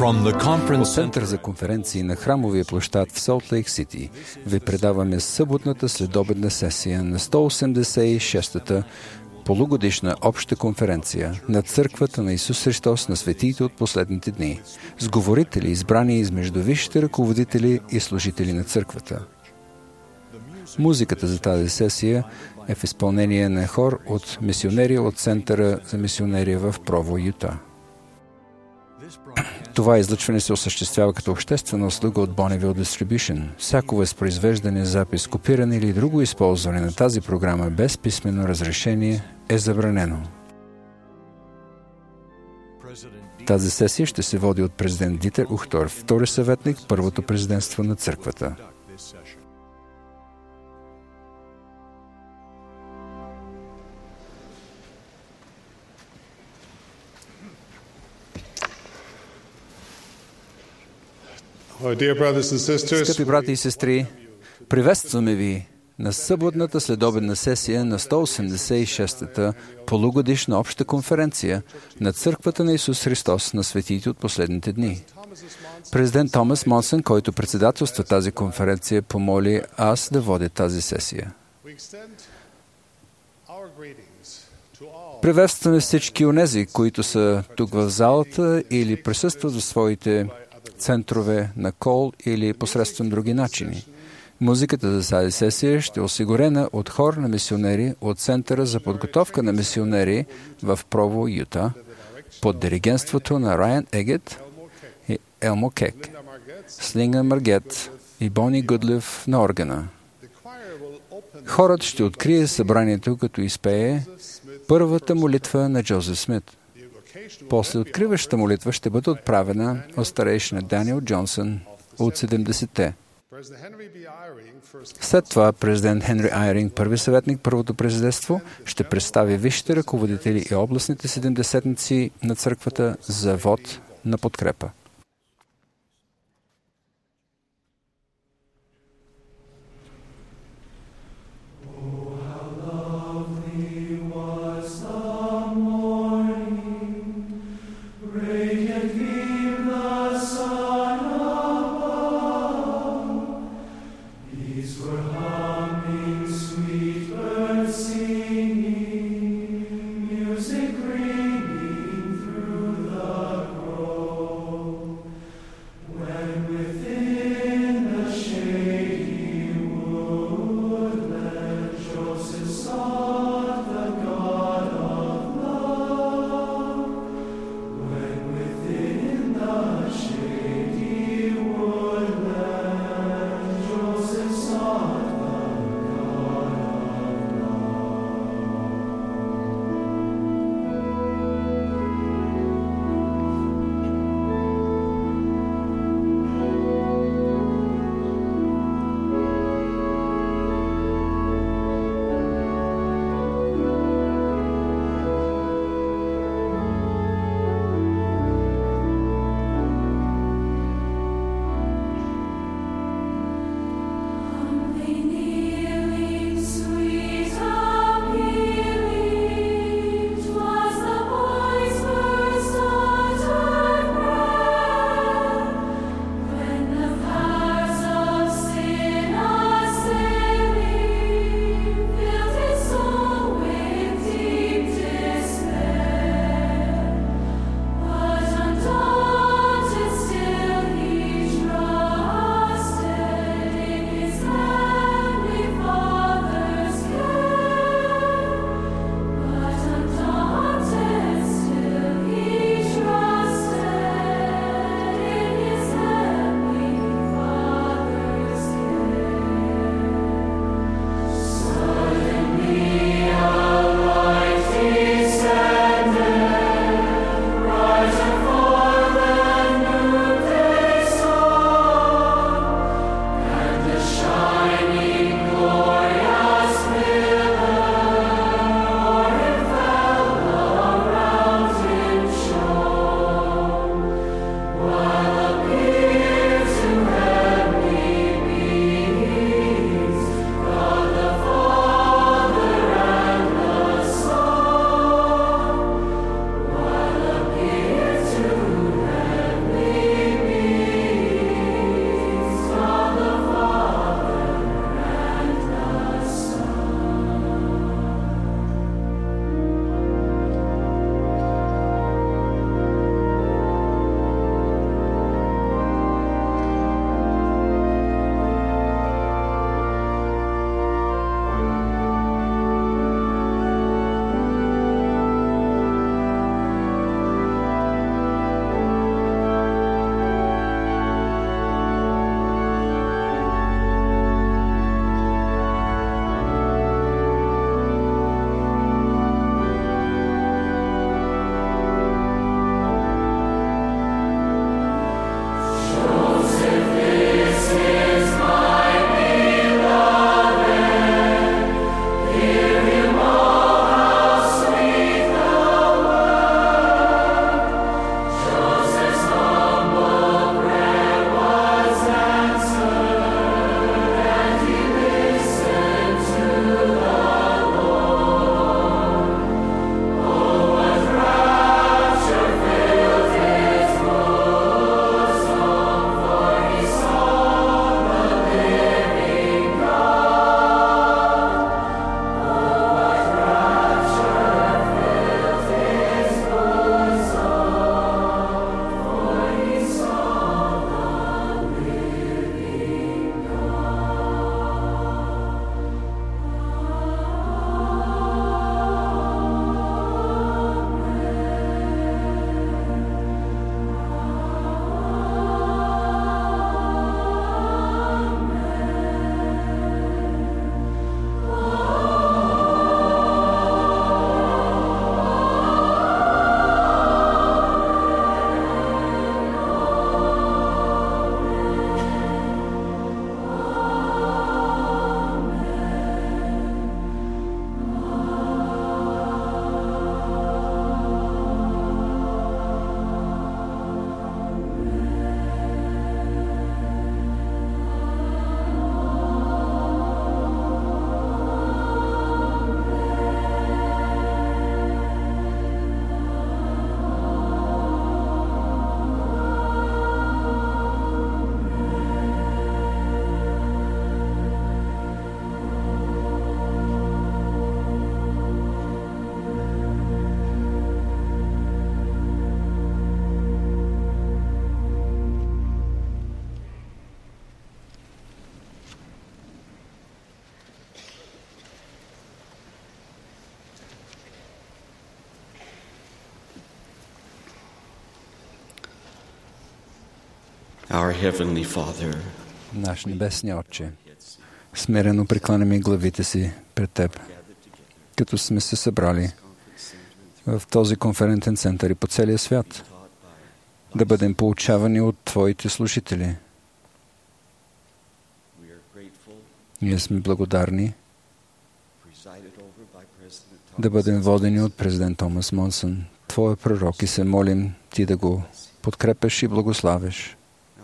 От Център за конференции на храмовия площад в Солт Лейк Сити ви предаваме съботната следобедна сесия на 186-та полугодишна обща конференция на Църквата на Исус Христос на светиите от последните дни, с говорители, избрани измежду висшите ръководители и служители на Църквата. Музиката за тази сесия е в изпълнение на хор от мисионери от Центъра за мисионерия в Прово, Юта. Това излъчване се осъществява като обществена услуга от Bonneville Distribution. Всяко възпроизвеждане, запис, копиране или друго използване на тази програма без писмено разрешение е забранено. Тази сесия ще се води от президент Дитер Ухтор, втори съветник, първото президентство на Църквата. Скъпи брати и сестри, приветстваме ви на съботната следобедна сесия на 186-та полугодишна обща конференция на Църквата на Исус Христос на светиите от последните дни. Президент Томас Монсън, който председателства тази конференция, помоли аз да водя тази сесия. Приветстваме всички онези, които са тук в залата или присъстват в своите центрове на кол или посредством други начини. Музиката за тази сесия ще е осигурена от хор на мисионери от Центъра за подготовка на мисионери в Прово, Юта, под диригентството на Райан Егет и Елмо Кек, Слинга Маргет и Бони Гудлев на органа. Хорът ще открие събранието, като изпее първата молитва на Джозеф Смит. После откриващата молитва ще бъде отправена от старейшина Даниел Джонсън от 70-те. След това президент Хенри Айринг, първи съветник, първото президентство, ще представи висшите ръководители и областните седемдесетници на църквата за вод на подкрепа. Music ringing through the grove. Our Heavenly Father, Наш небесни Отче, смирено прекланяме главите си пред Теб, като сме се събрали в този конферентен център и по целия свят, да бъдем получавани от Твоите служители. Ние сме благодарни да бъдем водени от президент Томас Монсън, Твоя пророк, и се молим Ти да го подкрепеш и благославиш.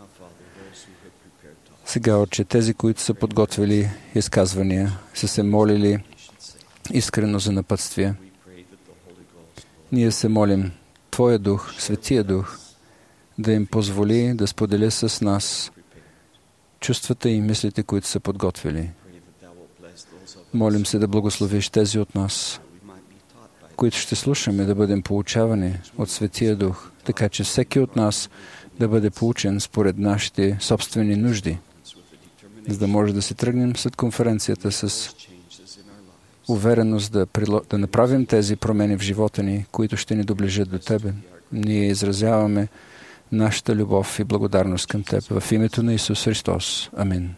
Сега, Отче, тези, които са подготвили изказвания, са се молили искрено за напътствие. Ние се молим Твоя Дух, Светия Дух, да им позволи да споделя с нас чувствата и мислите, които са подготвили. Молим се да благословиш тези от нас, които ще слушаме, да бъдем получавани от Светия Дух, така че всеки от нас да бъде получен според нашите собствени нужди, за да може да се тръгнем след конференцията с увереност да направим тези промени в живота ни, които ще ни доближат до Тебе. Ние изразяваме нашата любов и благодарност към Теб в името на Исус Христос. Амин.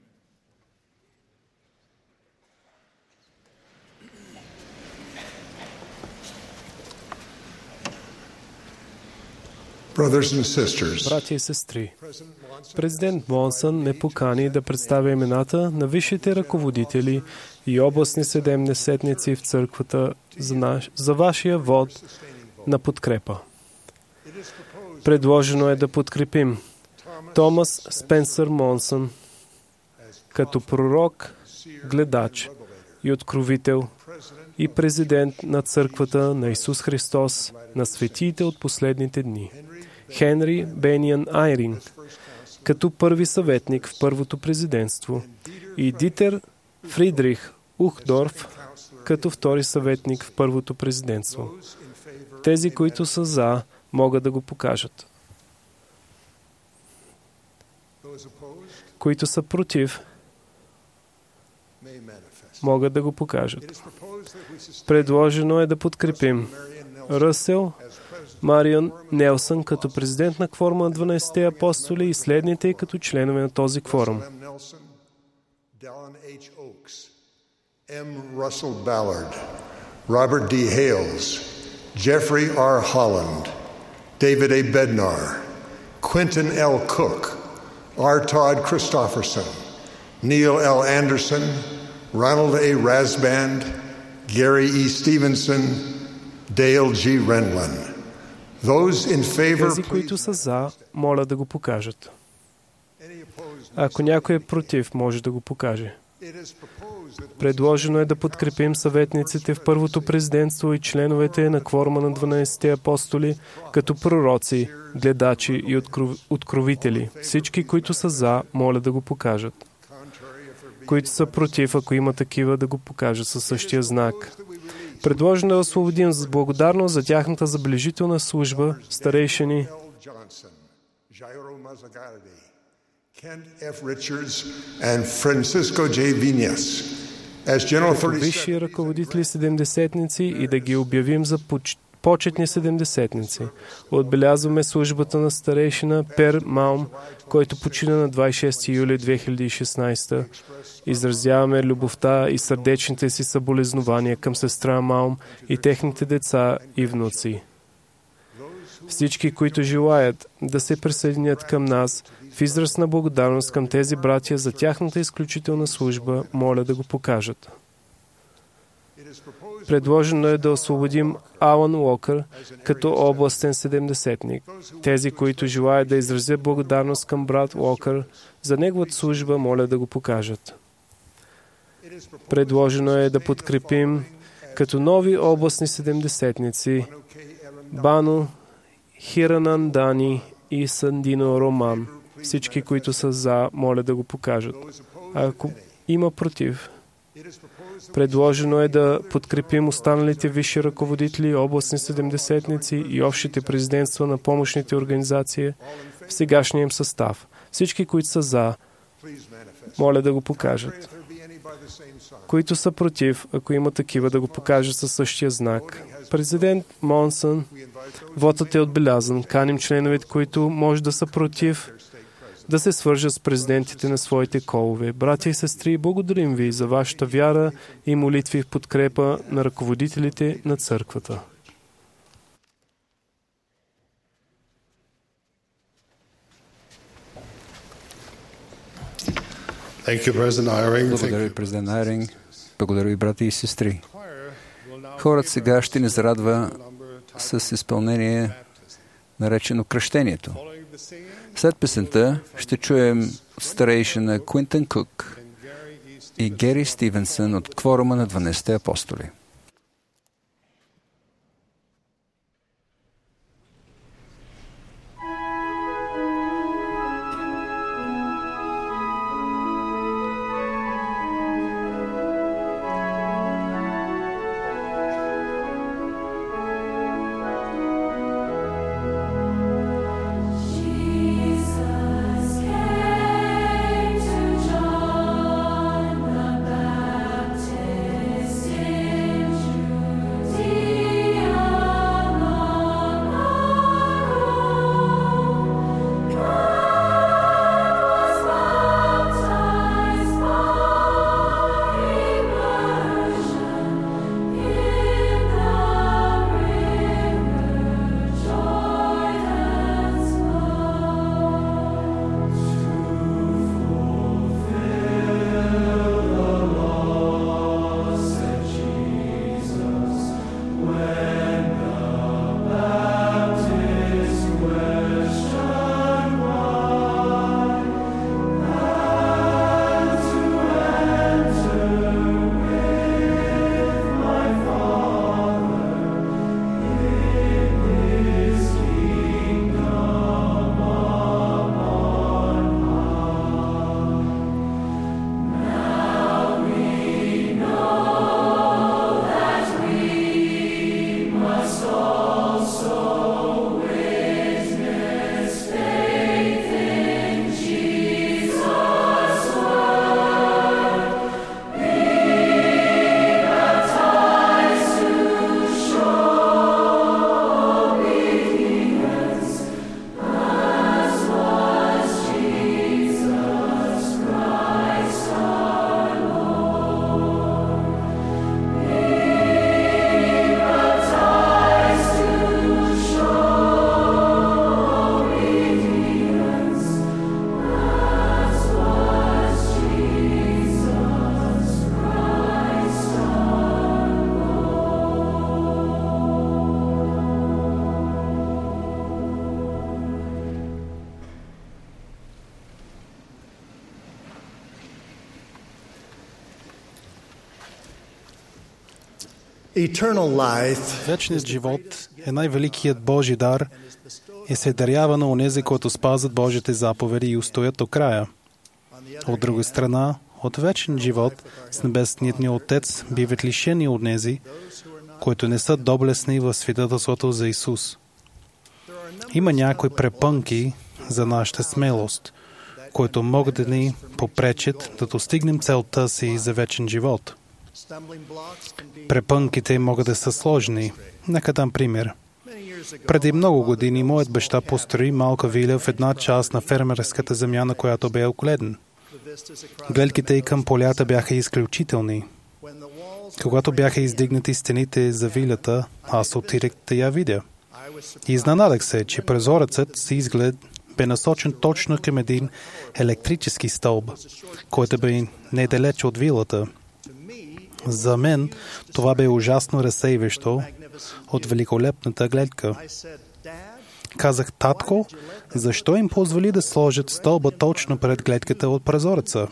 Братя и сестри, президент Монсън ме покани да представя имената на висшите ръководители и областни съдебни съветници в църквата за вашия вод на подкрепа. Предложено е да подкрепим Томас Спенсър Монсън като пророк, гледач и откровител и президент на църквата на Исус Христос на светиите от последните дни. Хенри Бениан Айринг като първи съветник в първото президентство и Дитер Фридрих Ухдорф като втори съветник в първото президентство. Тези, които са за, могат да го покажат. Които са против, могат да го покажат. Предложено е да подкрепим Ръсел Марион Нелсън като президент на кворума на 12-те апостоли и следните като членове на този кворум. Russell Ballard, Robert D. Hales, Jeffrey R. Holland, David A. Bednar, Quentin L. Cook, R. Todd Christofferson, Neil L. Anderson, Ronald A. Rasband, Gary E. Stevenson, Dale G. Renlund. Тези, които са за, моля да го покажат. Ако някой е против, може да го покаже. Предложено е да подкрепим съветниците в първото президентство и членовете на кворума на 12-те апостоли като пророци, гледачи и откровители. Всички, които са за, моля да го покажат. Които са против, ако има такива, да го покажат със същия знак. Предложено да освободим с благодарност за тяхната забележителна служба старейшини като висши ръководители седемдесетници и да ги обявим за почетни седемдесетници. Отбелязваме службата на старейшина Пер Маум, който почина на 26 юли 2016. Изразяваме любовта и сърдечните си съболезнования към сестра Маум и техните деца и внуци. Всички, които желаят да се присъединят към нас в израз на благодарност към тези братя за тяхната изключителна служба, моля да го покажат. Предложено е да освободим Алън Уокър като областен седемдесетник. Тези, които желаят да изразят благодарност към брат Уокър за неговата служба, моля да го покажат. Предложено е да подкрепим като нови областни седемдесетници Бано Хиранандани и Сандино Роман. Всички, които са за, моля да го покажат. А ако има против, предложено е да подкрепим останалите висши ръководители, областни седемдесетници и общите президентства на помощните организации в сегашния им състав. Всички, които са за, моля да го покажат. Които са против, ако има такива, да го покажат със същия знак. Президент Монсън, вотът е отбелязан. Каним членовете, които може да са против, да се свържат с президентите на своите колове. Братя и сестри, благодарим ви за вашата вяра и молитви в подкрепа на ръководителите на църквата. Благодаря ви, президент Айринг. Благодаря ви, брати и сестри. Хорът сега ще ни зарадва с изпълнение, наречено кръщението. След песента ще чуем старейшина Куинтън Кук и Гери Стивенсън от кворума на 12 апостоли. Вечният живот е най-великият Божи дар и се дарява на онези, които спазват Божите заповеди и устоят до края. От друга страна, от вечен живот с небесният ни Отец биват лишени от онези, които не са доблестни в свидетелството за Исус. Има някои препънки за нашата смелост, които могат да ни попречат да достигнем целта си за вечен живот. Препънките могат да са сложни. Нека дам пример. Преди много години моят баща построи малка виля в една част на фермерската земя, на която бе огледен. Гледките и към полята бяха изключителни. Когато бяха издигнати стените за вилята, аз отидох да я видя. И изненадах се, че прозорецът с изглед бе насочен точно към един електрически стълб, който бе недалеч от вилата. За мен това бе ужасно разсейващо от великолепната гледка. Казах: татко, защо им позволи да сложат стълба точно пред гледката от прозореца?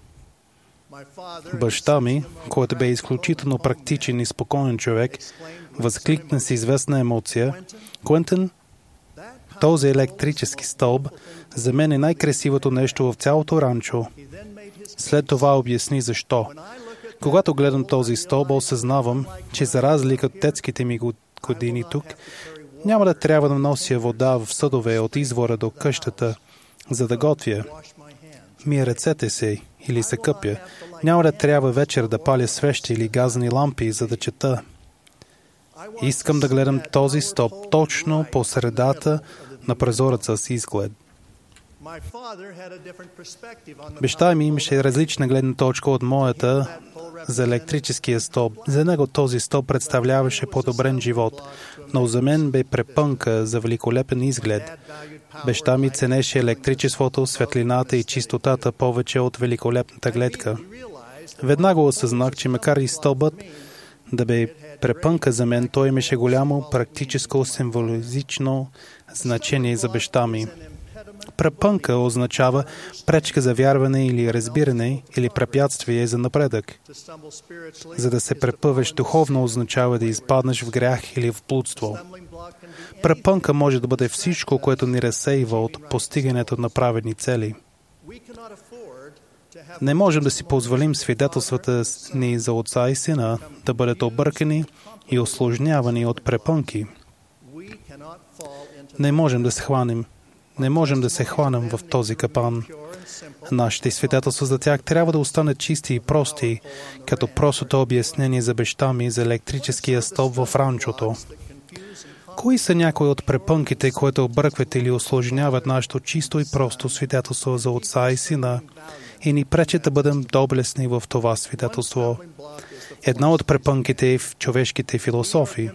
Баща ми, който бе изключително практичен и спокоен човек, възкликна с известна емоция: Куинтън, този електрически стълб за мен е най-красивото нещо в цялото ранчо. След това обясни защо. Когато гледам този стълб, осъзнавам, че за разлика от детските ми години тук, няма да трябва да нося вода в съдове от извора до къщата, за да готвя. Мия ръцете си или се къпя. Няма да трябва вечер да паля свещи или газни лампи, за да чета. Искам да гледам този стълб точно по средата на прозореца с изглед. Баща ми имаше различна гледна точка от моята за електрическия стълб. За него този стълб представляваше подобрен живот, но за мен бе препънка за великолепен изглед. Баща ми ценеше електричеството, светлината и чистотата повече от великолепната гледка. Веднага осъзнах, че макар и стълбът да бе препънка за мен, той имаше голямо практическо символизично значение за баща ми. Препънка означава пречка за вярване или разбиране, или препятствие за напредък. За да се препъваш духовно означава да изпаднеш в грях или в блудство. Препънка може да бъде всичко, което ни разсейва от постигането на праведни цели. Не можем да си позволим свидетелствата ни за Отца и Сина да бъдат объркани и усложнявани от препънки. Не можем да се хванем в този капан. Нашите свидетелства за тях трябва да останат чисти и прости, като простото обяснение за баща ми за електрическия стълб в ранчото. Кои са някои от препънките, които объркват или усложняват нашето чисто и просто свидетелство за Отца и Сина и ни пречат да бъдем доблестни в това свидетелство? Една от препънките е в човешките философии.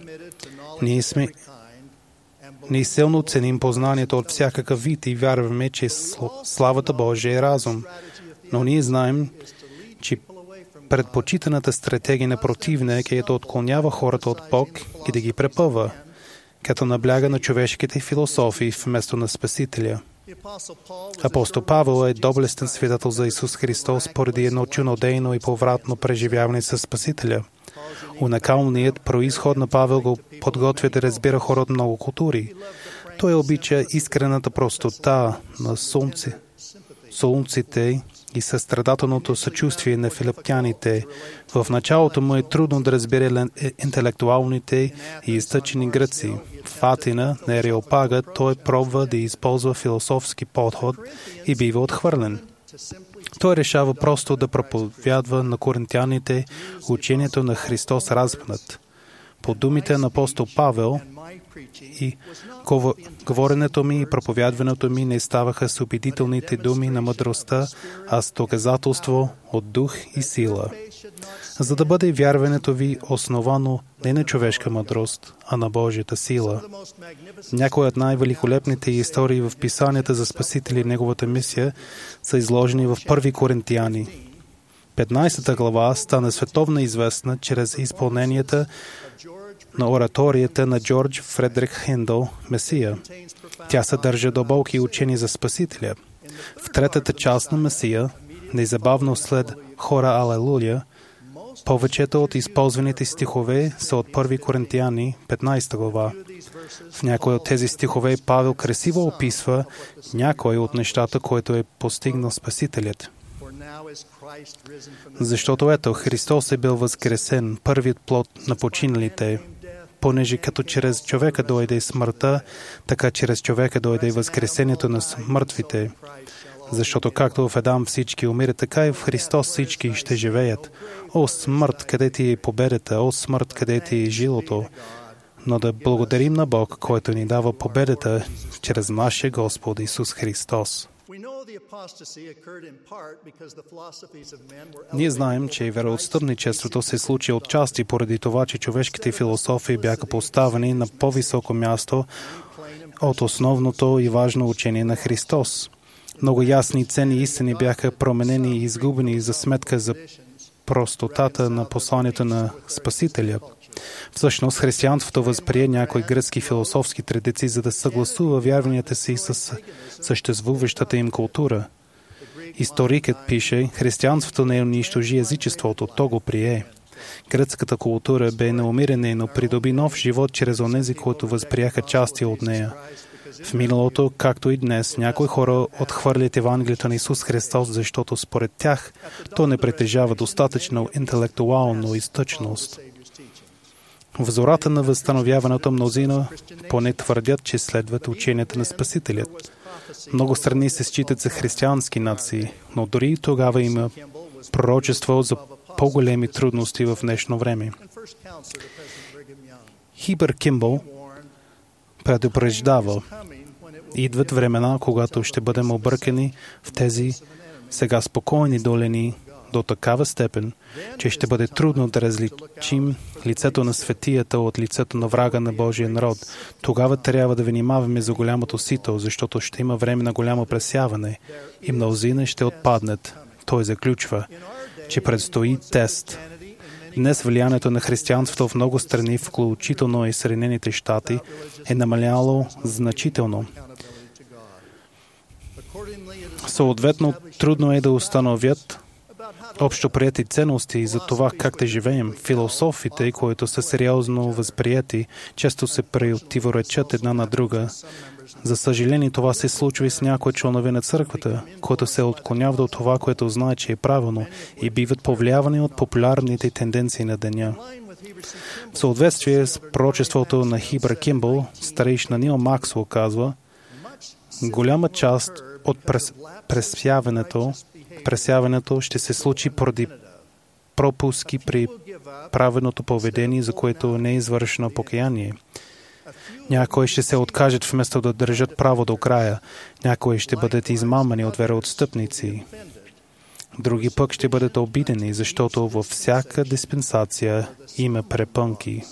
Ние силно ценим познанието от всякакъв вид и вярваме, че славата Божия е разум. Но ние знаем, че предпочитаната стратегия на противник е да отклонява хората от Бог и да ги препъва, като набляга на човешките философии вместо на Спасителя. Апостол Павел е доблестен свидетел за Исус Христос поради едно чудодейно и повратно преживяване със Спасителя. Уникалният произход на Павел го подготвя да разбира хора от много култури. Той обича искрената простота на солунците и състрадателното съчувствие на филиптяните. В началото му е трудно да разбере интелектуалните и изтъчени гръци. В Атина, на Ареопага, той пробва да използва философски подход и бива отхвърлен. Той решава просто да проповядва на коринтяните учението на Христос разпнат. По думите на апостол Павел, и говоренето ми и проповядването ми не ставаха с убедителните думи на мъдростта, а с доказателство от дух и сила. За да бъде вярването ви основано не на човешка мъдрост, а на Божията сила. Някои от най-великолепните истории в писанията за Спасители и Неговата мисия са изложени в 1 Коринтияни. 15 глава стана световно известна чрез изпълненията на ораторията на Джордж Фредрик Хендъл «Месия». Тя съдържа дълбоки учения за Спасителя. В третата част на Месия, незабавно след хора Алелуя, повечето от използваните стихове са от 1 Коринтияни, 15 глава. В някои от тези стихове Павел красиво описва някои от нещата, които е постигнал Спасителят. Защото ето, Христос е бил възкресен, първият плод на починалите, понеже като чрез човека дойде смъртта, така чрез човека дойде възкресението на мъртвите. Защото както в Адам всички умират, така и в Христос всички ще живеят. О, смърт, къде ти е победата? О, смърт, къде ти е жилото? Но да благодарим на Бог, който ни дава победата чрез нашия Господ Исус Христос. Ние знаем, че вероотстъпничеството се случи отчасти поради това, че човешките философии бяха поставени на по-високо място от основното и важно учение на Христос. Много ясни ценни истини бяха променени и изгубени за сметка за простотата на посланието на Спасителя. Всъщност, християнството възприе някои гръцки философски традиции, за да съгласува вярванията си с съществуващата им култура. Историкът пише, християнството не унищожи езичеството, то го прие. Гръцката култура бе на умиране, но придоби нов живот чрез онези, които възприеха части от нея. В миналото, както и днес, някои хора отхвърлят Евангелието на Исус Христос, защото според тях то не притежава достатъчно интелектуална изтъчност. В зората на възстановяването мнозина поне твърдят, че следват ученията на Спасителят. Много страни се считат за християнски нации, но дори и тогава има пророчество за по-големи трудности в днешно време. Хибър Кимбъл предупреждава, Идват времена, когато ще бъдем объркани в тези сега спокойни долини до такава степен, че ще бъде трудно да различим лицето на светията от лицето на врага на Божия народ. Тогава трябва да внимаваме за голямото сито, защото ще има време на голямо пресяване и мнозина ще отпаднат. Той заключва, че предстои тест. Днес влиянието на християнството в много страни, включително и Съединените щати, е намаляло значително. Съответно, трудно е да установят общоприети ценности за това как да живеем. Философите, които са сериозно възприяти, често се противоречат една на друга. За съжаление, това се случва и с някои членове на църквата, които се отклоняват от това, което знае, че е правилно, и биват повлиявани от популярните тенденции на деня. В съответствие с пророчеството на Хибър Кимбъл, старейшина Нил Максуел казва, голяма част от пресяването ще се случи поради пропуски при правилното поведение, за което не е извършено покаяние. Някои ще се откажат вместо да държат право до края. Някои ще бъдат измамани от вероотстъпници. Други пък ще бъдат обидени, защото във всяка диспенсация има препънки.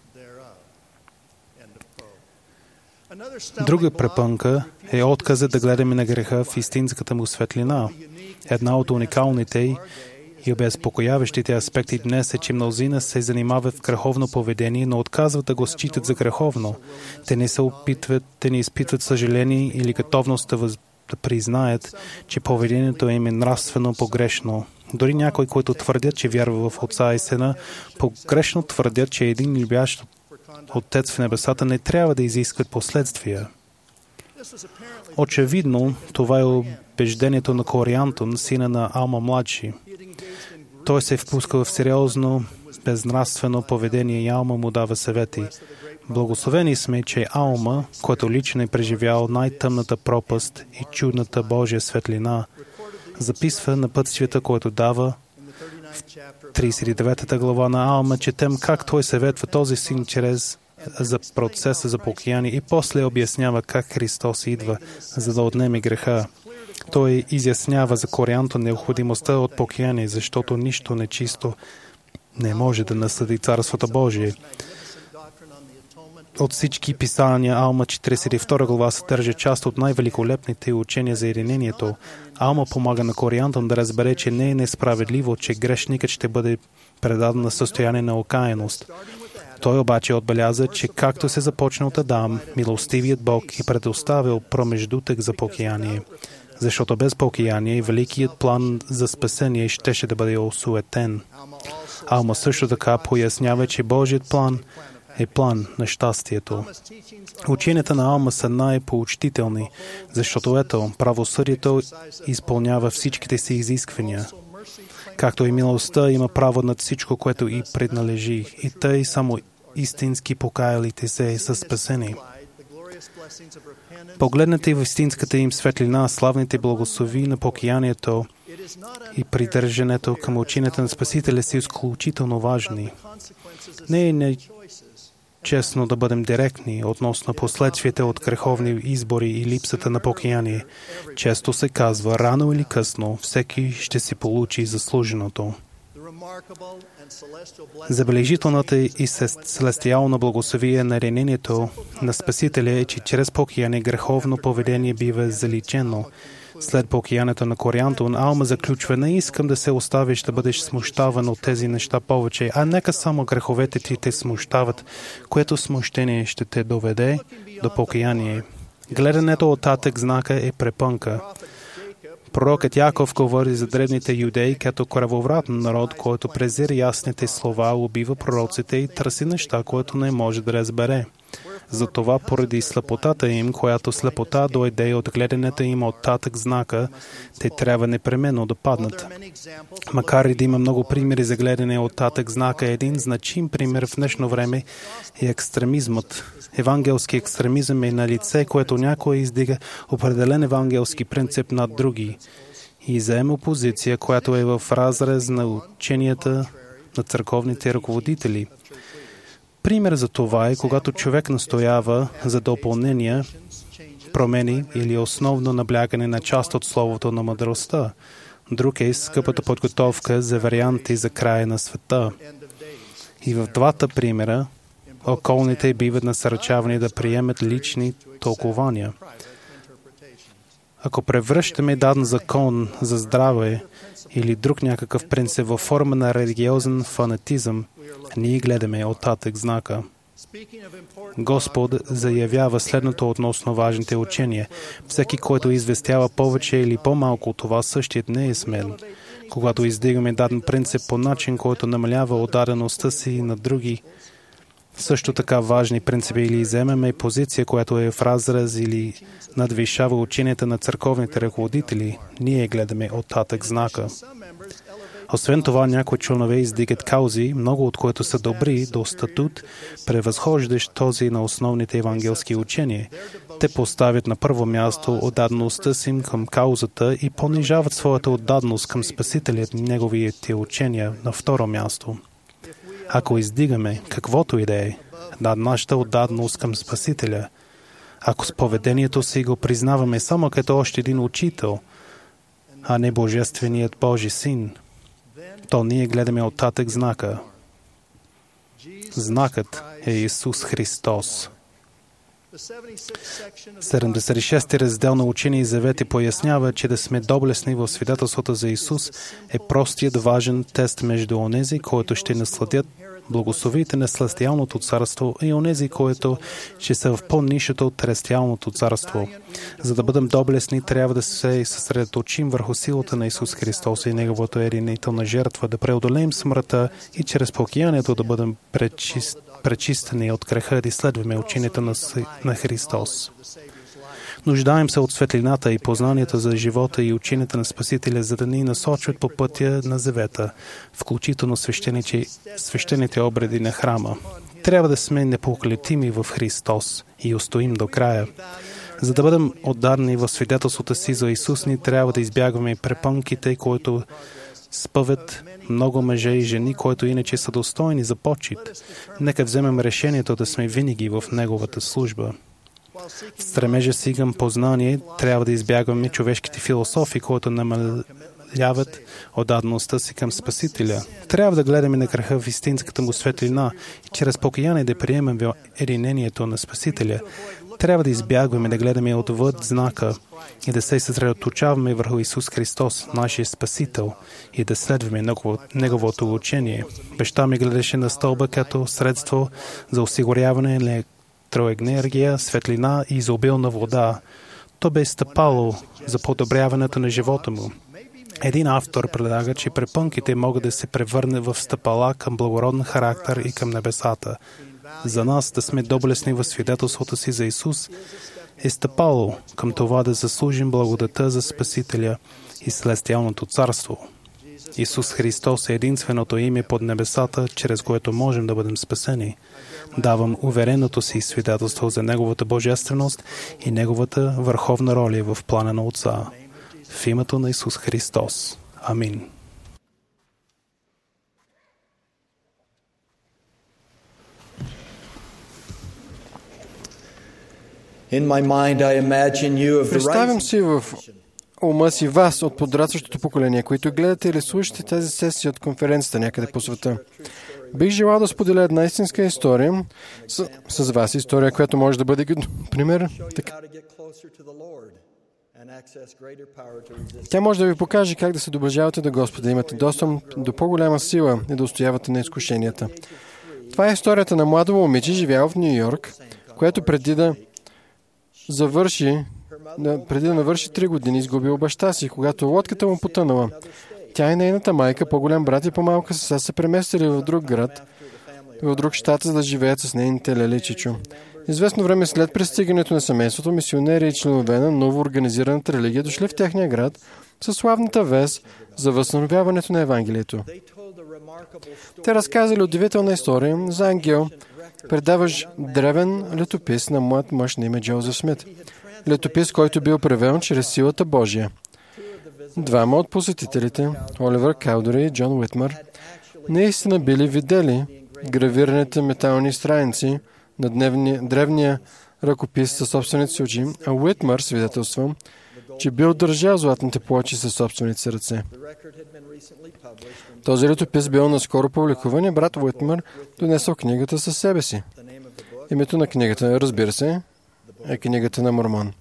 Друга препънка е отказът да гледаме на греха в истинската му светлина. Една от уникалните и обезпокояващите аспекти днес е, че мнозина се занимават в греховно поведение, но отказват да го считат за греховно. Те не изпитват съжаление или готовност да признаят, че поведението им е нравствено погрешно. Дори някои, които твърдят, че вярва в Отца и Сина, погрешно твърдят, че един любящ Отец в небесата не трябва да изискват последствия. Очевидно, това е убеждението на Кориантон, сина на Алма младши. Той се впуска в сериозно, безнравствено поведение и Алма му дава съвети. Благословени сме, че Алма, който лично е преживял най-тъмната пропаст и чудната Божия светлина, записва напътствията, което дава в 39 глава на Алма. Четем как той съветва този син чрез за процеса за покаяние и после обяснява как Христос идва, за да отнеме греха. Той изяснява за Кориантон необходимостта от покаяние, защото нищо нечисто не може да насъди Царството Божие. От всички писания Алма 42 глава съдържа част от най-великолепните учения за единението. Алма помага на Кориантон да разбере, че не е несправедливо, че грешникът ще бъде предаден на състояние на окаяност. Той обаче отбеляза, че както се започна от Адам, милостивият Бог е предоставил промеждутък за покаяние, защото без покаяние великият план за спасение щеше да бъде осуетен. Алма също така пояснява, че Божият план е план на щастието. Ученията на Алма са най-поучтителни, защото ето, правосъдието изпълнява всичките си изисквания. Както и милостта има право над всичко, което и принадлежи, и тъй само истински покаялите се са спасени. Погледнете в истинската им светлина, славните благослови на покаянието и придържането към ученията на Спасителя са изключително важни. Не е честно да бъдем директни относно последствията от греховни избори и липсата на покаяние. Често се казва, рано или късно, всеки ще си получи заслуженото. Забележителната и селестиална благословие на ренението на Спасителя е, че чрез покаяние греховно поведение бива заличено. След покаянието на Кориантон, Алма заключва, не искам да се оставиш да бъдеш смущаван от тези неща повече, а нека само греховете ти те смущават, което смущение ще те доведе до покаяние. Гледането от татък знака е препънка. Пророкът Яков говори за древните юдеи като кръвовратен народ, който презира ясните слова, убива пророците и търси неща, които не може да разбере. Затова поради слепотата им, която слепота дойде от гледането им от татък знака, те трябва непременно да паднат. Макар и да има много примери за гледане от татък знака, един значим пример в днешно време е екстремизмът. Евангелски екстремизъм е на лице, което някой издига определен евангелски принцип над други и заема позиция, която е в разрез на ученията на църковните ръководители. Пример за това е, когато човек настоява за допълнения промени или основно наблягане на част от Словото на мъдростта. Друг е скъпата подготовка за варианти за края на света. И в двата примера околните биват насърчавани да приемат лични тълкования. Ако превръщаме даден закон за здраве или друг някакъв принцип във форма на религиозен фанатизъм, ние гледаме оттатък знака. Господ заявява следното относно важните учения. Всеки, който известява повече или по-малко от това, същият не е смен. Когато издигаме даден принцип по начин, който намалява отдадеността си на други, също така важни принципи, или вземаме позиция, която е в разрез или надвишава ученията на църковните ръководители, ние гледаме оттатък знака. Освен това, някои членове издигат каузи, много от които са добри до статут, превъзхождащ този на основните евангелски учения. Те поставят на първо място отдадеността си към каузата и понижават своята отдаденост към Спасителят и неговите учения на второ място. Ако издигаме каквото и да е над нашата отдаденост към Спасителя, ако с поведението си го признаваме само като още един учител, а не Божественият Божи Син, то ние гледаме оттатък знака. Знакът е Исус Христос. 76-ти раздел на Учение и Завети пояснява, че да сме доблестни в свидетелството за Исус е простият важен тест между онези, които ще насладят благословите на Celestiалното царство и онези, които ще са в по-нишето от Терестиалното царство. За да бъдем доблестни, трябва да се съсредоточим върху силата на Исус Христос и Неговата еринителна жертва, да преодолеем смъртта и чрез покаянието да бъдем пречистени от греха, да изследваме учението на Христос. Нуждаем се от светлината и познанието за живота и ученията на Спасителя, за да ни насочват по пътя на завета, включително свещените обреди на храма. Трябва да сме непоколебими в Христос и устоим до края. За да бъдем отдадени в свидетелството си за Исус, ни трябва да избягваме препънките, които спъват много мъже и жени, които иначе са достойни за почит. Нека вземем решението да сме винаги в Неговата служба. В стремежа си към познание трябва да избягваме човешките философии, които намаляват отдадеността си към Спасителя. Трябва да гледаме на греха в истинската му светлина и чрез покаяние да приемем единението на Спасителя. Трябва да избягваме да гледаме отвъд знака и да се съсредоточаваме върху Исус Христос, нашия Спасител, и да следваме Неговото учение. Баща ми гледаше на стълба като средство за осигуряване на електроенергия, светлина и изобилна вода. То бе стъпало за подобряването на живота му. Един автор предлага, че препънките могат да се превърнат в стъпала към благороден характер и към небесата. За нас да сме доблестни в свидетелството си за Исус е стъпало към това да заслужим благодата за Спасителя и Celestiалното царство. Исус Христос е единственото име под небесата, чрез което можем да бъдем спасени. Давам увереното си свидетелство за Неговата божественост и Неговата върховна роля в плана на Отца. В името на Исус Христос. Амин. Представям си в ума си вас от подрастващото поколение, които гледате или слушате тази сесия от конференцията някъде по света. Бих желал да споделя една истинска история с вас. История, която може да бъде пример. Тя може да ви покаже как да се доближавате до Господа, да имате достъп до по-голяма сила и да устоявате на изкушенията. Това е историята на младо момиче, живяло в Ню Йорк, което преди да навърши 3 години, изгубил баща си, когато лодката му потънала. Тя и нейната майка, по-голям брат и по-малка сестра, се преместили в друг град, в друг щат, за да живеят с нейните леле чичо. Известно време след пристигането на семейството, мисионери и членове на ново организираната религия дошли в техния град със славната вест за възстановяването на Евангелието. Те разказали удивителна история за ангел, предаващ древен летопис на млад мъж на име Джозеф Смит. Летопис, който бил преведен чрез силата Божия. Двама от посетителите, Оливър Калдери и Джон Уитмър, наистина били видели гравираните метални страници на древния ръкопис със собствените си очи, а Уитмър свидетелства, че бил държал златните плочи със собствените си ръце. Този летопис бил наскоро публикуван и брат Уитмър донесъл книгата със себе си. Името на книгата, разбира се, е Книгата на Мормон.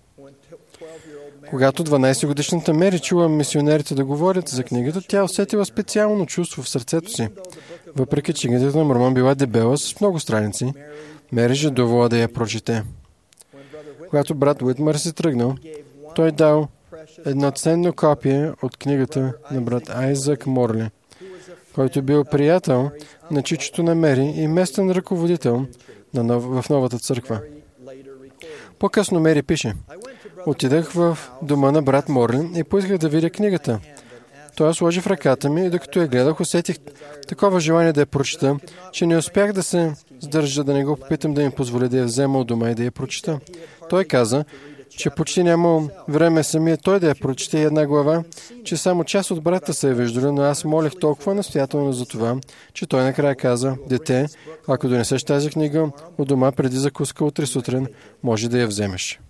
Когато 12-годишната Мери чула мисионерите да говорят за книгата, тя усетила специално чувство в сърцето си. Въпреки че Книгата на Мормон била дебела с много страници, Мери жадувала да я прочете. Когато брат Уитмър се тръгнал, той дал едно ценно копие от книгата на брат Айзак Морли, който бил приятел на чичото на Мери и местен ръководител в новата църква. По-късно Мери пише: отидах в дома на брат Морли и поисках да видя книгата. Той я сложи в ръката ми и докато я гледах, усетих такова желание да я прочета, че не успях да се сдържа да не го попитам да ми позволи да я взема от дома и да я прочета. Той каза, че почти нямал време самия той да я прочете една глава, че само част от брата се е виждали, но аз молих толкова настоятелно за това, че той накрая каза: дете, ако донесеш тази книга от дома преди закуска утре сутрин, може да я вземеш.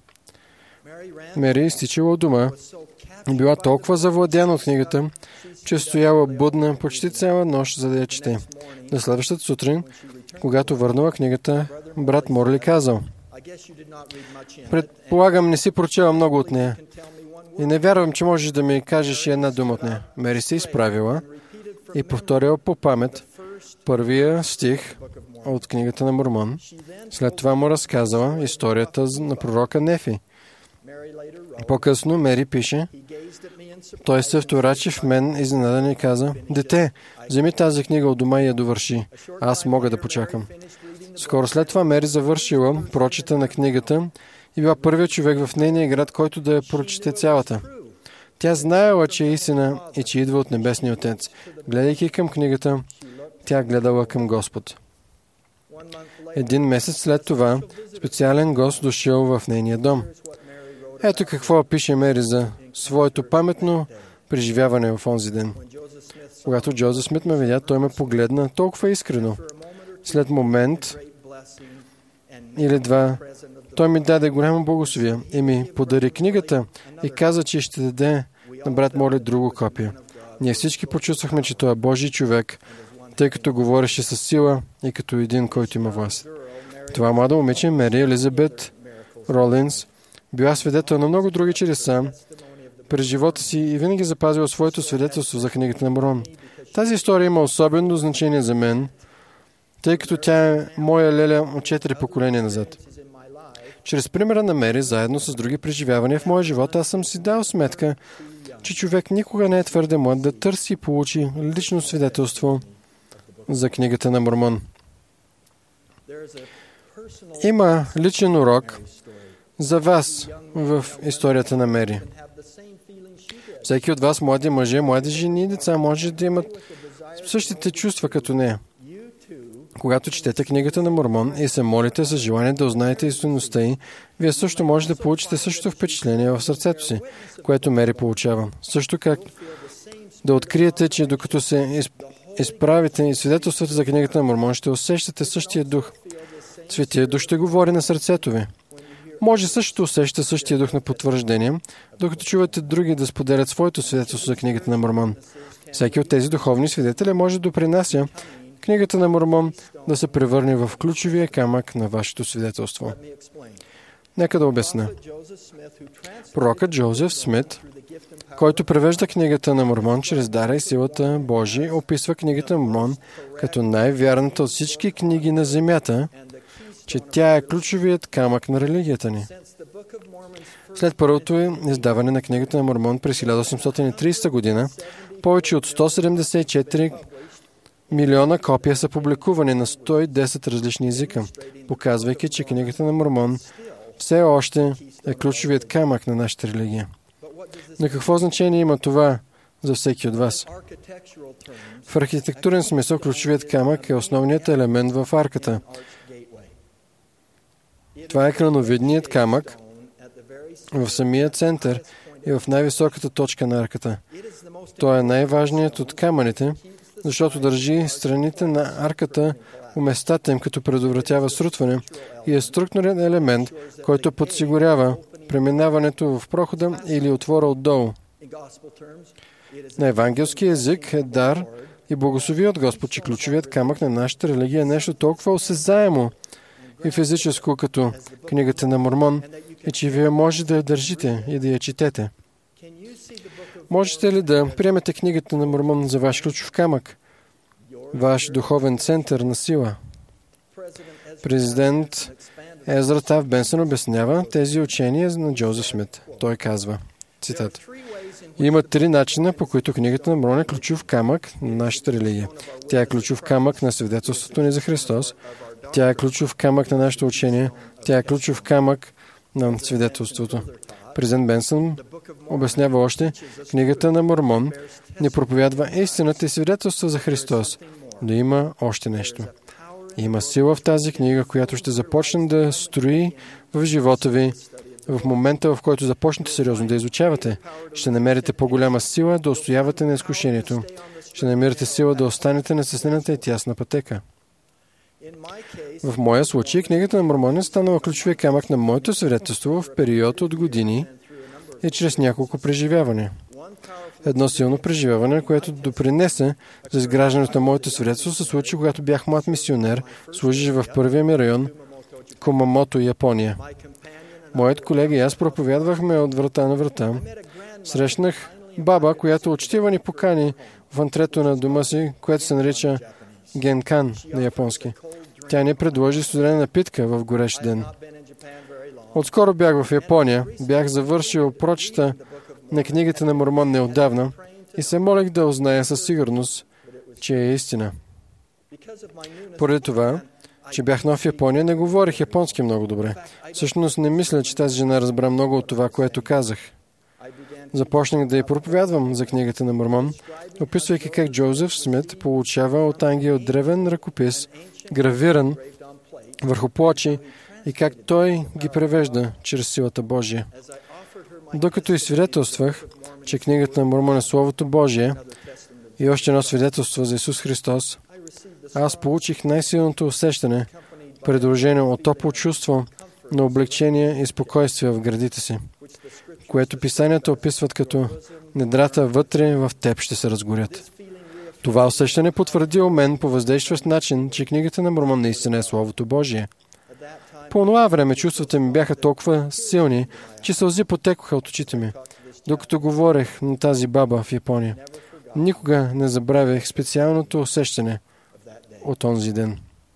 Мери изтичала от дома и била толкова завладяна от книгата, че стояла будна почти цяла нощ, за да я чете. На следващата сутрин, когато върнала книгата, брат Морли казал: предполагам, не си прочела много от нея и не вярвам, че можеш да ми кажеш и една дума от нея. Мери се изправила и повторила по памет първия стих от Книгата на Мормон. След това му разказала историята на пророка Нефи. По-късно Мери пише: той се вторачи в мен изненадан и каза: дете, вземи тази книга от дома и я довърши. Аз мога да почакам. Скоро след това Мери завършила прочита на книгата и била първият човек в нейния град, който да я прочете цялата. Тя знаела, че е истина и че идва от Небесния Отец. Гледайки към книгата, тя гледала към Господ. Един месец след това специален гост дошъл в нейния дом. Ето какво пише Мери за своето паметно преживяване в онзи ден. Когато Джозеф Смит ме видя, той ме погледна толкова искрено. След момент или два, той ми даде голямо благословие и ми подари книгата и каза, че ще даде на брат Моли друго копие. Ние всички почувствахме, че той е Божий човек, тъй като говореше със сила и като един, който има власт. Това млада момиче, Мери Елизабет Ролинс, била свидетел на много други чудеса през живота си и винаги запазила своето свидетелство за Книгата на Мормон. Тази история има особено значение за мен, тъй като тя е моя леля от 4 поколения назад. Чрез примера на Мери, заедно с други преживявания в моя живот, аз съм си дал сметка, че човек никога не е твърде млад да търси и получи лично свидетелство за Книгата на Мормон. Има личен урок за вас в историята на Мери. Всеки от вас, млади мъже, млади жени и деца, може да имат същите чувства като нея. Когато четете Книгата на Мормон и се молите за желание да узнаете истинността й, вие също може да получите същото впечатление в сърцето си, което Мери получава. Също как да откриете, че докато се изправите и свидетелствате за Книгата на Мормон, ще усещате същия дух. Светия дух ще говори на сърцето ви. Може също усещате същия дух на потвърждение, докато чувате други да споделят своето свидетелство за Книгата на Мормон. Всеки от тези духовни свидетели може да допринася Книгата на Мормон да се превърне в ключовия камък на вашето свидетелство. Нека да обясня. Пророкът Джозеф Смит, който превежда Книгата на Мормон чрез дара и силата Божия, описва Книгата на Мормон като най-вярната от всички книги на земята, че тя е ключовият камък на религията ни. След първото издаване на Книгата на Мормон през 1830 година, повече от 174 милиона копия са публикувани на 110 различни езика, показвайки, че Книгата на Мормон все още е ключовият камък на нашата религия. Но какво значение има това за всеки от вас? В архитектурен смисъл ключовият камък е основният елемент в арката. Това е кръновидният камък в самия център и в най-високата точка на арката. Той е най-важният от камъните, защото държи страните на арката у местата им, като предотвратява срутване и е структурен елемент, който подсигурява преминаването в прохода или отвора отдолу. На евангелски език е дар и благослови от Господ, че ключовият камък на нашата религия е нещо толкова осезаемо и физическо, като книгата на Мормон, и че вие може да я държите и да я четете. Можете ли да приемете книгата на Мормон за ваш ключов камък, ваш духовен център на сила? Президент Езра Тав Бенсън обяснява тези учения на Джозеф Смит. Той казва, цитат: има 3 начина, по които книгата на Мормон е ключов камък на нашата религия. Тя е ключов камък на свидетелството ни за Христос. Тя е ключов камък на нашето учение. Тя е ключов камък на свидетелството. Президент Бенсън обяснява още, книгата на Мормон ни проповядва истината и свидетелство за Христос. Но има още нещо. Има сила в тази книга, която ще започне да строи в живота ви в момента, в който започнете сериозно да изучавате. Ще намерите по-голяма сила да устоявате на изкушението. Ще намерите сила да останете на стеснената и тясна пътека. В моя случай, книгата на Мормон е станала ключовия камък на моето свидетелство в период от години и чрез няколко преживявания. Едно силно преживяване, което допринесе за изграждането на моето свидетелство, се случи, когато бях млад мисионер, служиш в първия ми район, Кумамото, Япония. Моят колега и аз проповядвахме от врата на врата. Срещнах баба, която учтиво ни покани в антрето на дома си, което се нарича Генкан на японски. Тя ни предложи студена напитка в горещ ден. Отскоро бях в Япония, бях завършил прочита на книгата на Мормон неотдавна и се молих да узная със сигурност, че е истина. Поради това, че бях нов в Япония, не говорих японски много добре. Всъщност не мисля, че тази жена разбра много от това, което казах. Започнах да й проповядвам за книгата на Мормон, описвайки как Джозеф Смит получава от ангел древен ръкопис, гравиран върху плочи, и как той ги превежда чрез силата Божия. Докато и свидетелствах, че книгата на Мормон е Словото Божие и още едно свидетелство за Исус Христос, аз получих най-силното усещане, придружено от топло чувство на облегчение и спокойствие в гърдите си, което писанията описват като недрата вътре в теб ще се разгорят. Това усещане потвърди у мен по въздействащ начин, че книгата на Мормон наистина е Словото Божие. По това време чувствата ми бяха толкова силни, че сълзи потекоха от очите ми, докато говорех на тази баба в Япония. Никога не забравях специалното усещане от онзи ден.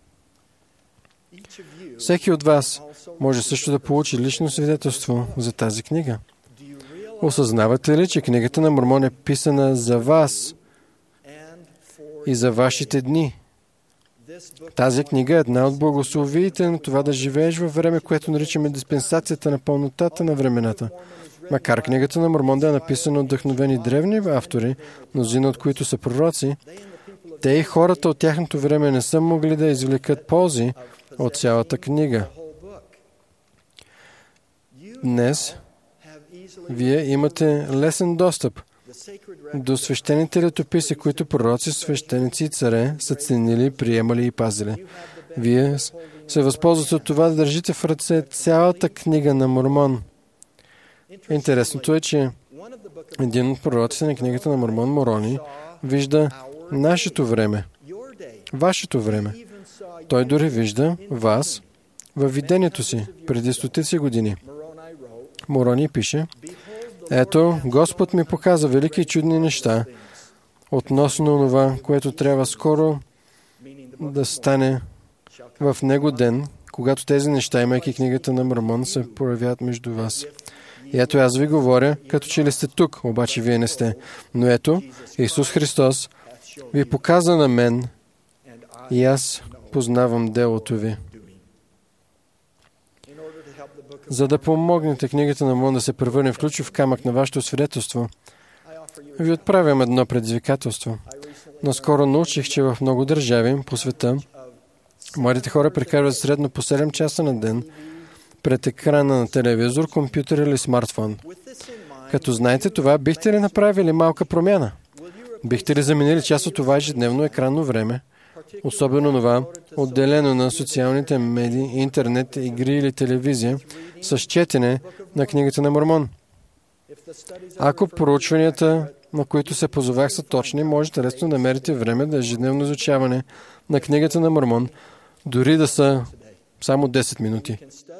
Всеки от вас може също да получи лично свидетелство за тази книга. Осъзнавате ли, че книгата на Мормон е писана за вас и за вашите дни? Тази книга е една от благословиите на това да живееш във време, което наричаме диспенсацията на пълнотата на времената. Макар книгата на Мормон да е написана от вдъхновени древни автори, мнозина от които са пророци, те и хората от тяхното време не са могли да извлекат ползи от цялата книга. Днес вие имате лесен достъп до свещените летописи, които пророци, свещеници и царе са ценили, приемали и пазили. Вие се възползвате от това да държите в ръце цялата книга на Мормон. Интересното е, че един от пророците на книгата на Мормон, Морони, вижда нашето време, вашето време. Той дори вижда вас във видението си преди стотици години. Морони пише: ето, Господ ми показа велики и чудни неща относно това, което трябва скоро да стане в него ден, когато тези неща, имайки книгата на Мормон, се проявят между вас. И ето аз ви говоря, като че ли сте тук, обаче вие не сте. Но ето, Исус Христос ви показа на мен и аз познавам делото ви. За да помогнете книгата на Мормон да се превърне в ключов камък на вашето свидетелство, ви отправям едно предизвикателство. Наскоро научих, че в много държави по света младите хора прекарват средно по 7 часа на ден пред екрана на телевизор, компютър или смартфон. Като знаете това, бихте ли направили малка промяна? Бихте ли заменили част от това ежедневно екранно време особено това, отделено на социалните медии, интернет, игри или телевизия, с четене на книгата на Мормон. Ако проучванията, на които се позовах, са точни, можете лесно да намерите време за ежедневно изучаване на книгата на Мормон, дори да са само 10 минути.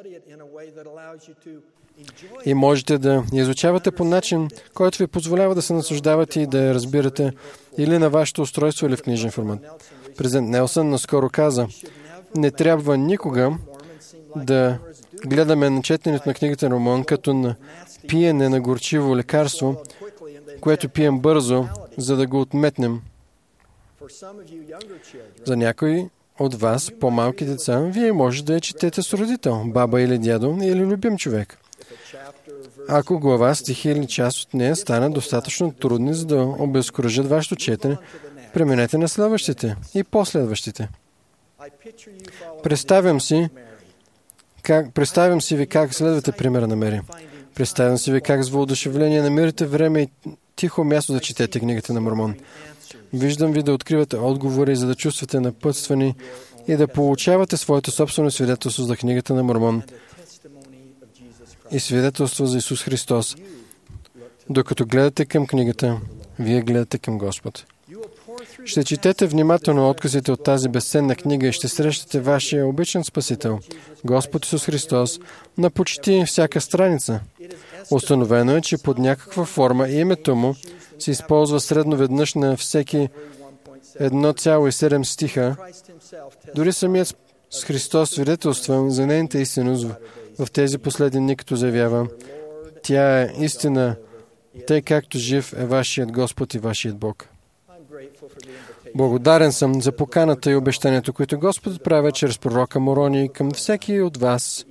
И можете да я изучавате по начин, който ви позволява да се наслаждавате и да я разбирате или на вашето устройство, или в книжен формат. Президент Нелсън наскоро каза: не трябва никога да гледаме на четенето на книгата на Мормон като на пиене на горчиво лекарство, което пием бързо, за да го отметнем. За някои от вас, по-малки деца, вие може да я четете с родител, баба или дядо, или любим човек. Ако глава, стихи или част от нея станат достатъчно трудни, за да обезкуражат вашето четене, преминете на следващите и последващите. Представям си ви как следвате примера на Мери. Представям си ви как с въодушевление намирате време и тихо място да четете книгата на Мормон. Виждам ви да откривате отговори, за да чувствате напътствани и да получавате своето собствено свидетелство за книгата на Мормон и свидетелство за Исус Христос. Докато гледате към книгата, вие гледате към Господ. Ще четете внимателно отказите от тази безценна книга и ще срещате вашия обичан Спасител, Господ Исус Христос, на почти всяка страница. Установено е, че под някаква форма името му се използва средно веднъж на всеки 1,7 стиха. Дори самият с Христос свидетелства за нейната истинност в тези последни дни, като заявява: тя е истина, тъй както жив е вашият Господ и вашият Бог. Благодарен съм за поканата и обещанието, които Господ отправя чрез пророка Морони към всеки от вас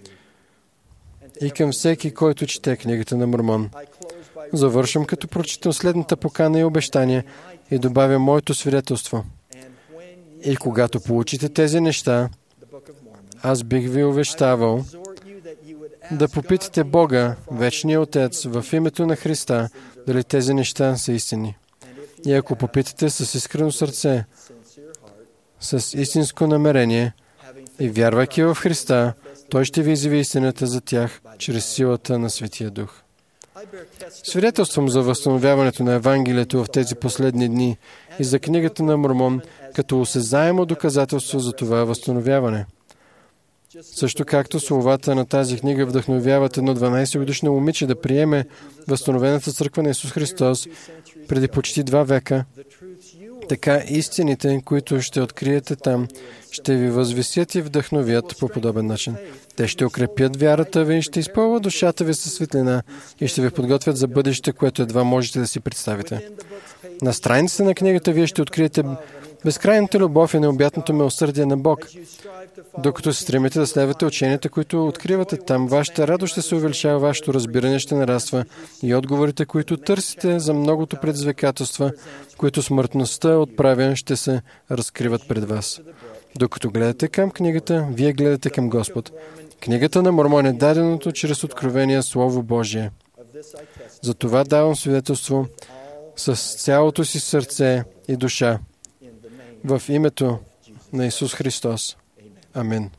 и към всеки, който чете книгата на Мормон. Завършвам като прочитам следната покана и обещание и добавя моето свидетелство. И когато получите тези неща, аз бих ви увещавал да попитате Бога, Вечния Отец, в името на Христа, дали тези неща са истини. И ако попитате с искрено сърце, с истинско намерение и вярвайки в Христа, Той ще ви изяви истината за тях чрез силата на Светия Дух. Свидетелствам за възстановяването на Евангелието в тези последни дни и за книгата на Мормон като осезаемо доказателство за това възстановяване. Също както словата на тази книга вдъхновяват едно 12-годишно момиче да приеме възстановената църква на Исус Христос преди почти 2 века, така истините, които ще откриете там, ще ви възвисят и вдъхновят по подобен начин. Те ще укрепят вярата ви, ще изпълват душата ви със светлина и ще ви подготвят за бъдеще, което едва можете да си представите. На страниците на книгата вие ще откриете безкрайната любов и необятното милосърдие на Бог. Докато се стремите да следвате ученията, които откривате там, вашата радост ще се увеличава, вашето разбиране ще нараства и отговорите, които търсите за многото предизвикателства, които смъртността отправя, ще се разкриват пред вас. Докато гледате към книгата, вие гледате към Господ. Книгата на Мормон е даденото чрез откровение Слово Божие. Затова давам свидетелство с цялото си сърце и душа в името на Исус Христос. Амин.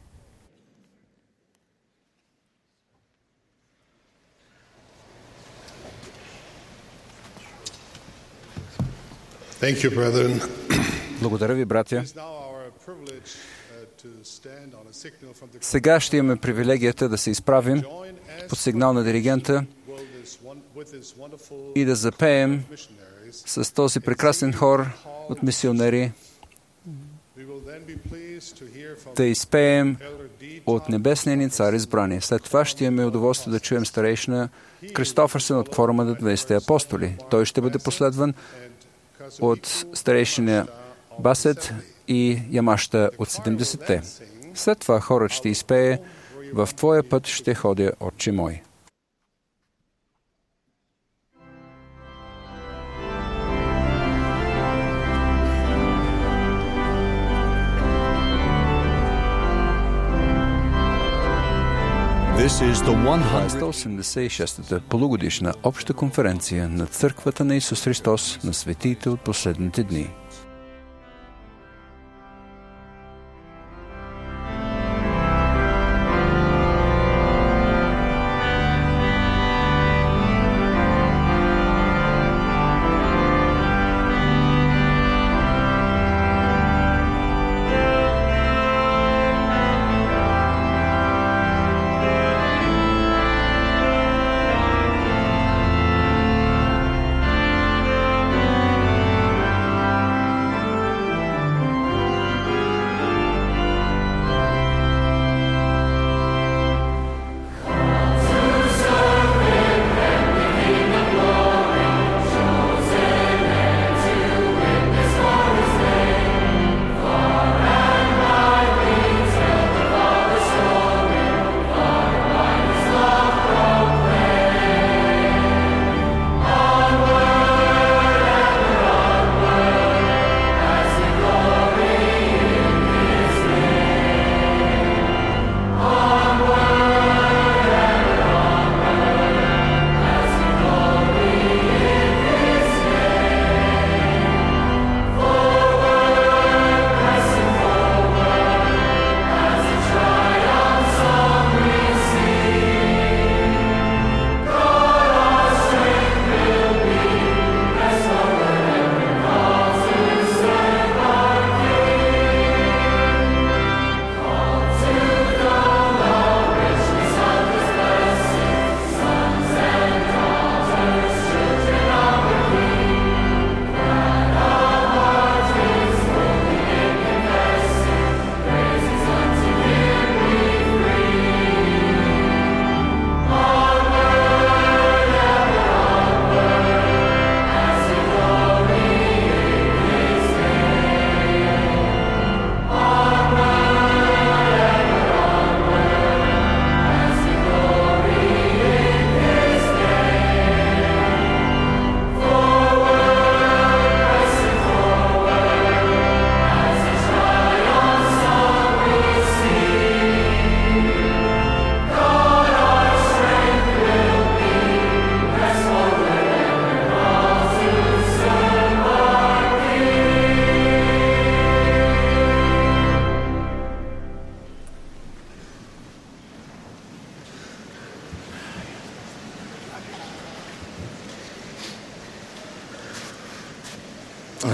Благодаря ви, братя. Сега ще имаме привилегията да се изправим под сигнал на диригента и да запеем с този прекрасен хор от мисионери, да изпеем от небесния ни цар избрани. След това ще имаме удоволствие да чуем старейшина Кристофърсън от кворума на 20 апостоли. Той ще бъде последван от старейшина Басет и Ямашта от 70-те. След това хорът ще изпее "В Твоя път ще ходя, Отче мой". This is the 186-та полугодишна обща конференция на Църквата на Исус Христос на светиите от последните дни.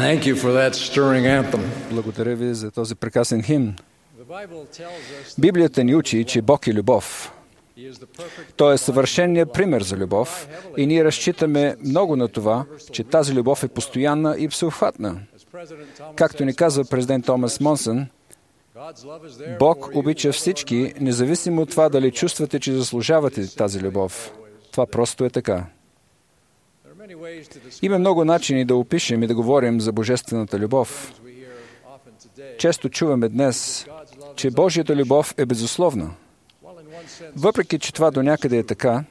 Thank you for that stirring anthem. Благодаря ви за този прекрасен химн. Библията ни учи, че Бог е любов. Той е съвършеният пример за любов и ние разчитаме много на това, че тази любов е постоянна и всеобхватна. Както ни казва президент Томас Монсън, Бог обича всички, независимо от това дали чувствате, че заслужавате тази любов. Това просто е така. Има много начини да опишем и да говорим за божествената любов. Често чуваме днес, че Божията любов е безусловна. Въпреки че това до някъде е така,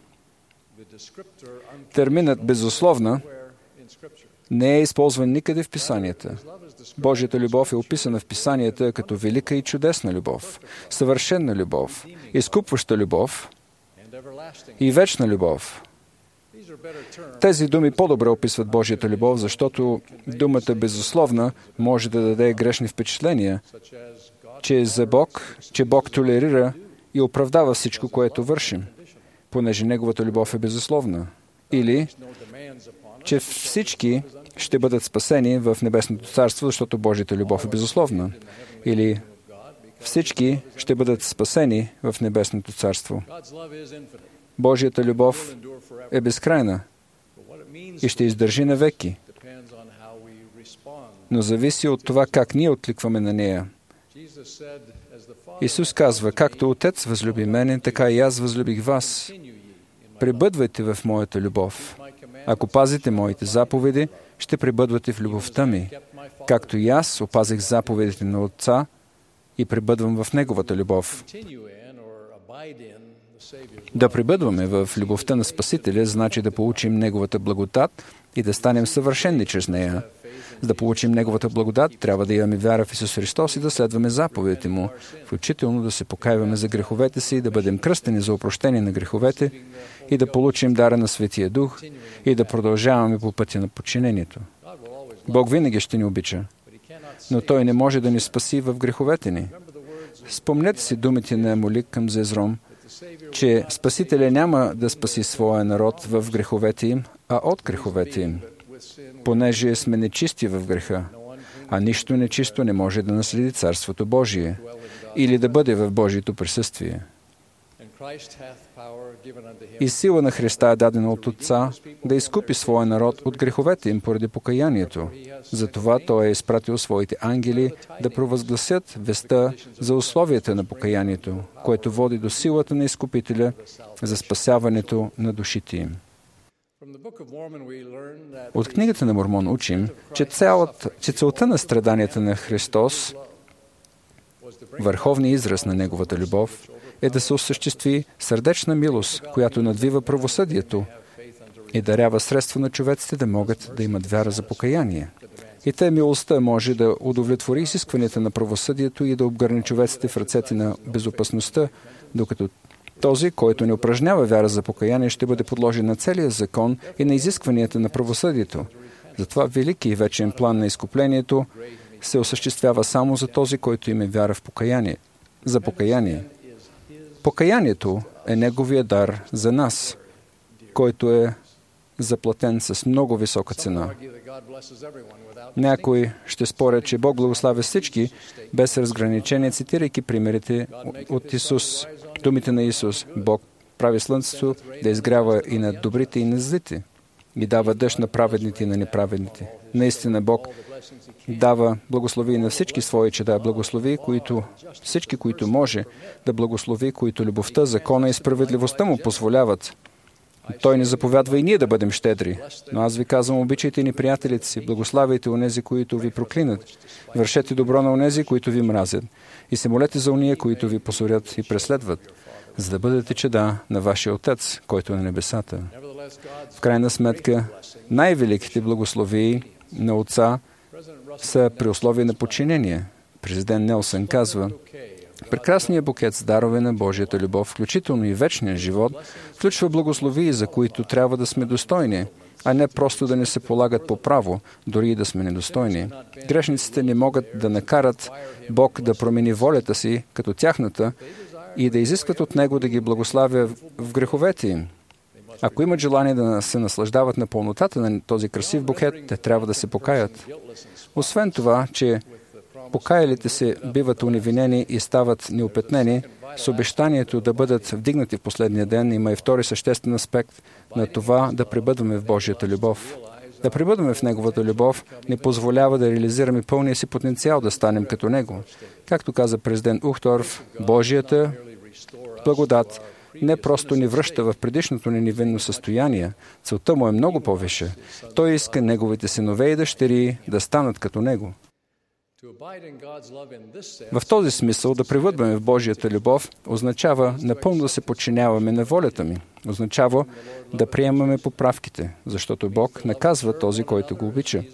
терминът безусловна не е използван никъде в Писанията. Божията любов е описана в Писанията като велика и чудесна любов, съвършена любов, изкупваща любов и вечна любов. Тези думи по-добре описват Божията любов, защото думата безусловна може да даде грешни впечатления, че Бог толерира и оправдава всичко, което вършим, понеже Неговата любов е безусловна. Или, че всички ще бъдат спасени в Небесното царство, защото Божията любов е безусловна. Или, всички ще бъдат спасени в Небесното царство. Божията любов е безкрайна и ще издържи навеки, но зависи от това как ние откликваме на нея. Исус казва, както Отец възлюби мене, така и аз възлюбих вас. Пребъдвайте в моята любов. Ако пазите моите заповеди, ще пребъдвате в любовта ми, както и аз опазих заповедите на Отца и пребъдвам в Неговата любов. Да пребъдваме в любовта на Спасителя, значи да получим Неговата благодат и да станем съвършени чрез нея. За да получим Неговата благодат, трябва да имаме вяра в Исус Христос и да следваме заповедите Му, включително да се покайваме за греховете си, да бъдем кръстени за опрощение на греховете и да получим дара на Светия Дух и да продължаваме по пътя на подчинението. Бог винаги ще ни обича, но Той не може да ни спаси в греховете ни. Спомнете си думите на Молик към Зезром, че Спасителя няма да спаси своя народ в греховете им, а от греховете им, понеже сме нечисти в греха, а нищо нечисто не може да наследи Царството Божие или да бъде в Божието присъствие. И сила на Христа е дадена от Отца да изкупи своя народ от греховете им поради покаянието. Затова Той е изпратил своите ангели да провъзгласят веста за условията на покаянието, което води до силата на Изкупителя за спасяването на душите им. От книгата на Мормон учим, че целта на страданията на Христос, върховният израз на Неговата любов, е да се осъществи сърдечна милост, която надвива правосъдието и дарява средства на човеците да могат да имат вяра за покаяние. И тъй милостта може да удовлетвори изискванията на правосъдието и да обгърне човеците в ръцете на безопасността, докато този, който не упражнява вяра за покаяние, ще бъде подложен на целия закон и на изискванията на правосъдието. Затова велики и вечен план на изкуплението се осъществява само за този, който има вяра в покаяние. За покаяние. Покаянието е Неговия дар за нас, който е заплатен с много висока цена. Някои ще спорят, че Бог благославя всички, без разграничение, цитирайки примерите от Исус. Думите на Исус: Бог прави слънцето да изгрява и на добрите, и на злите, и дава дъжд на праведните и на неправедните. Наистина Бог дава благослови на всички свои чеда, благослови, всички, които може да благослови, които любовта, закона и справедливостта Му позволяват. Той ни заповядва и ние да бъдем щедри. Но аз ви казвам, обичайте ни приятелите си, благославяйте онези, които ви проклинат, вършете добро на онези, които ви мразят, и се молете за ония, които ви посорят и преследват, за да бъдете чеда на вашия Отец, който е на небесата. В крайна сметка, най-великите благословии на Отца са при условие на подчинение. Президент Нелсън казва: прекрасният букет с дарове на Божията любов, включително и вечния живот, включва благословии, за които трябва да сме достойни, а не просто да не се полагат по право, дори и да сме недостойни. Грешниците не могат да накарат Бог да промени волята си като тяхната и да изискват от Него да ги благославя в греховете им. Ако имат желание да се наслаждават на пълнотата на този красив букет, те трябва да се покаят. Освен това, че покаялите се биват уневинени и стават неопетнени, с обещанието да бъдат вдигнати в последния ден, има и втори съществен аспект на това да пребъдваме в Божията любов. Да пребъдваме в Неговата любов ни позволява да реализираме пълния си потенциал да станем като Него. Както каза президент Ухторф, Божията благодат не просто ни връща в предишното ни невинно състояние. Целта му е много по-висша. Той иска Неговите синове и дъщери да станат като Него. В този смисъл да превъдваме в Божията любов означава напълно да се подчиняваме на волята ми. Означава да приемаме поправките, защото Бог наказва този, който го обича.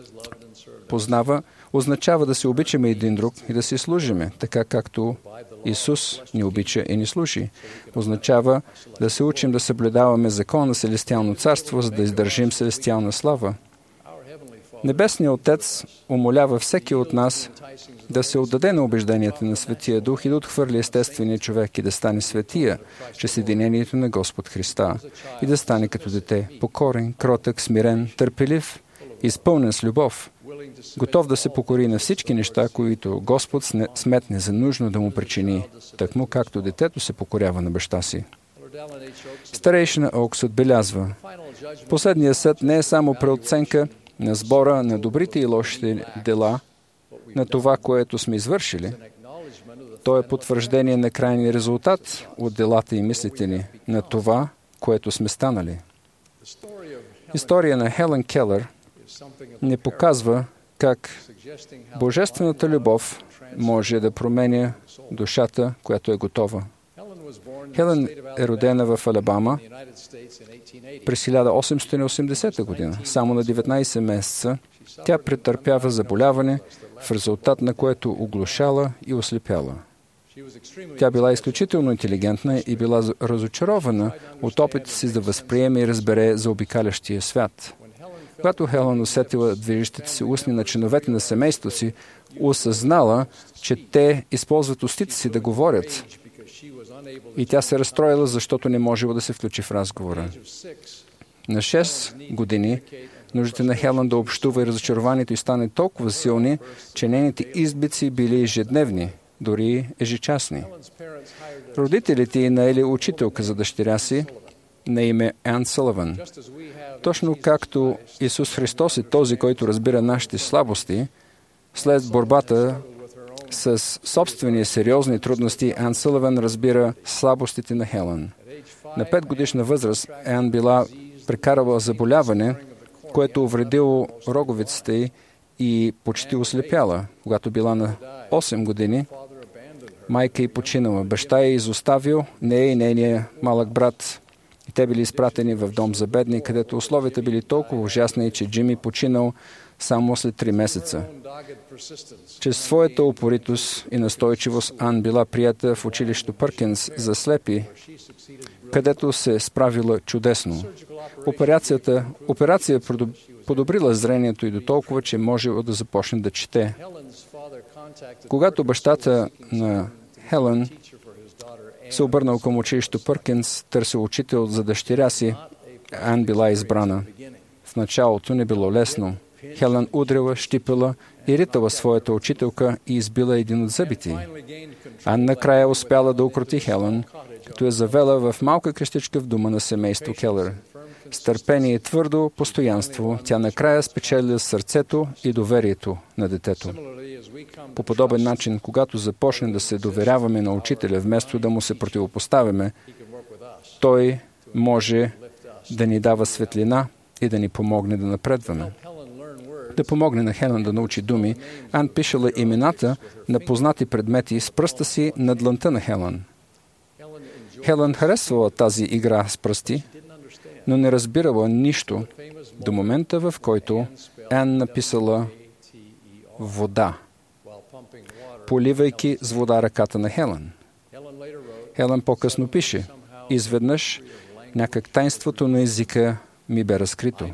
Означава да се обичаме един друг и да си служиме, така както Исус ни обича и ни служи. Означава да се учим да съблюдаваме закон на Селестиално царство, за да издържим селестиална слава. Небесният Отец умолява всеки от нас да се отдаде на убежденията на Светия Дух и да отхвърли естествения човек и да стане светия чрез единението на Господ Христа и да стане като дете, покорен, кротък, смирен, търпелив, изпълнен с любов, готов да се покори на всички неща, които Господ сметне за нужно да му причини, тъкмо както детето се покорява на баща си. Старейшина Окс отбелязва: последният съд не е само преоценка на сбора на добрите и лошите дела, на това, което сме извършили. То е потвърждение на крайния резултат от делата и мислите ни, на това, което сме станали. История на Хелън Келър ни показва как божествената любов може да променя душата, която е готова. Хелън е родена в Алабама през 1880 година. Само на 19 месеца тя претърпява заболяване, в резултат на което оглушала и ослепяла. Тя била изключително интелигентна и била разочарована от опита си да възприеме и разбере заобикалящия свят. Когато Хелън усетила движещите се устни на членовете на семейството си, осъзнала, че те използват устите си да говорят. И тя се разстроила, защото не можела да се включи в разговора. На 6 години нуждите на Хелън да общува и разочарованието й стане толкова силни, че нейните избици били ежедневни, дори ежечасни. Родителите й наели учителка за дъщеря си на име Ан Сълъвън. Точно както Исус Христос е този, който разбира нашите слабости, след борбата с собствени сериозни трудности, Ан Сълъвън разбира слабостите на Хелън. На 5 годишна възраст Ан била прекарала заболяване, което увредило роговицата й и почти ослепяла. Когато била на 8 години, майка й починала. Баща й изоставил нея и нейния малък брат. И те били изпратени в дом за бедни, където условията били толкова ужасни, че Джими починал само след 3 месеца. Чрез своята упоритост и настойчивост Ан била прията в училището Пъркинс за слепи, където се справила чудесно. Операция подобрила зрението и до толкова, че можела да започне да чете. Когато бащата на Хелън се обърнал към училището Пъркинс, търсил учител за дъщеря си, Ан била избрана. В началото не било лесно. Хелън удрила, щипила и ритала своята учителка и избила един от зъбите й. Ан накрая успяла да укроти Хелън, като я завела в малка къщичка в дома на семейство Келър. С търпение и твърдо постоянство, тя накрая спечелила сърцето и доверието на детето. По подобен начин, когато започнем да се доверяваме на учителя, вместо да му се противопоставяме, той може да ни дава светлина и да ни помогне да напредваме. Да помогне на Хелън да научи думи, Ан пишела имената на познати предмети с пръста си на длънта на Хелън. Хелън харесвала тази игра с пръсти, но не разбирала нищо до момента, в който Ан написала вода, поливайки с вода ръката на Хелън. Хелън по-късно пише: изведнъж някак тайнството на езика ми бе разкрито.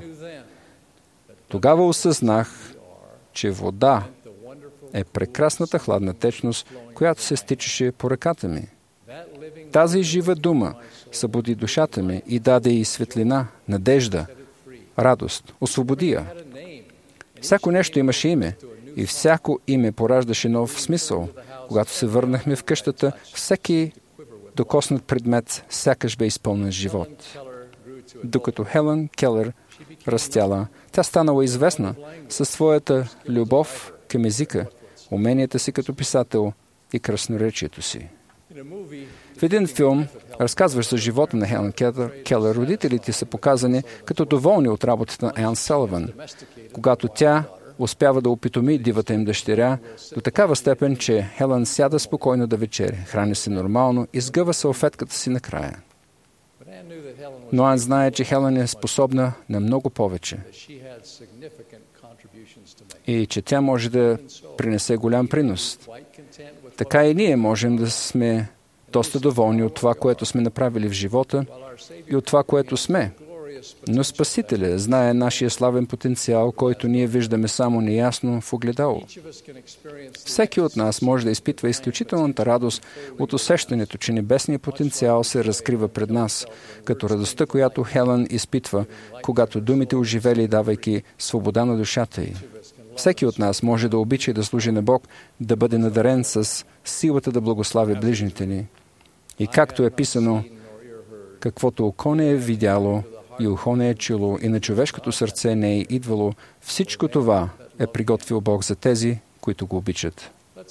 Тогава осъзнах, че вода е прекрасната хладна течност, която се стичаше по ръката ми. Тази жива дума събуди душата ми и даде и светлина, надежда, радост, освободи я. Всяко нещо имаше име и всяко име пораждаше нов смисъл. Когато се върнахме в къщата, всеки докоснат предмет сякаш бе изпълнен с живот. Докато Хелън Келър растяла, тя станала известна със своята любов към езика, уменията си като писател и красноречието си. В един филм, разказващ за живота на Хелън Келър, родителите са показани като доволни от работата на Ан Саливан, когато тя успява да опитоми дивата им дъщеря до такава степен, че Хелън сяда спокойно да вечеря, храни се нормално и сгъва салфетката си накрая. Но Ан знае, че Хелън е способна на много повече и че тя може да принесе голям принос. Така и ние можем да сме доста доволни от това, което сме направили в живота и от това, което сме. Но Спасителя знае нашия славен потенциал, който ние виждаме само неясно в огледало. Всеки от нас може да изпитва изключителната радост от усещането, че небесният потенциал се разкрива пред нас, като радостта, която Хелън изпитва, когато думите оживели, давайки свобода на душата й. Всеки от нас може да обича и да служи на Бог, да бъде надарен с силата да благослави ближните ни. И както е писано, каквото око не е видяло и ухо не е чуло и на човешкото сърце не е идвало, всичко това е приготвил Бог за тези, които го обичат.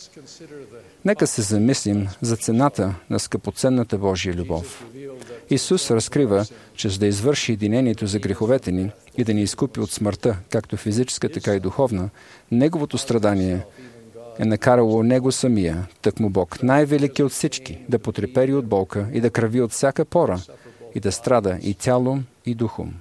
Нека се замислим за цената на скъпоценната Божия любов. Исус разкрива, че за да извърши единението за греховете ни и да ни изкупи от смъртта, както физическа, така и духовна, Неговото страдание е накарало Него самия, тъкмо Бог, най-велики от всички, да потрепери от болка и да крави от всяка пора и да страда и тялом, и духом.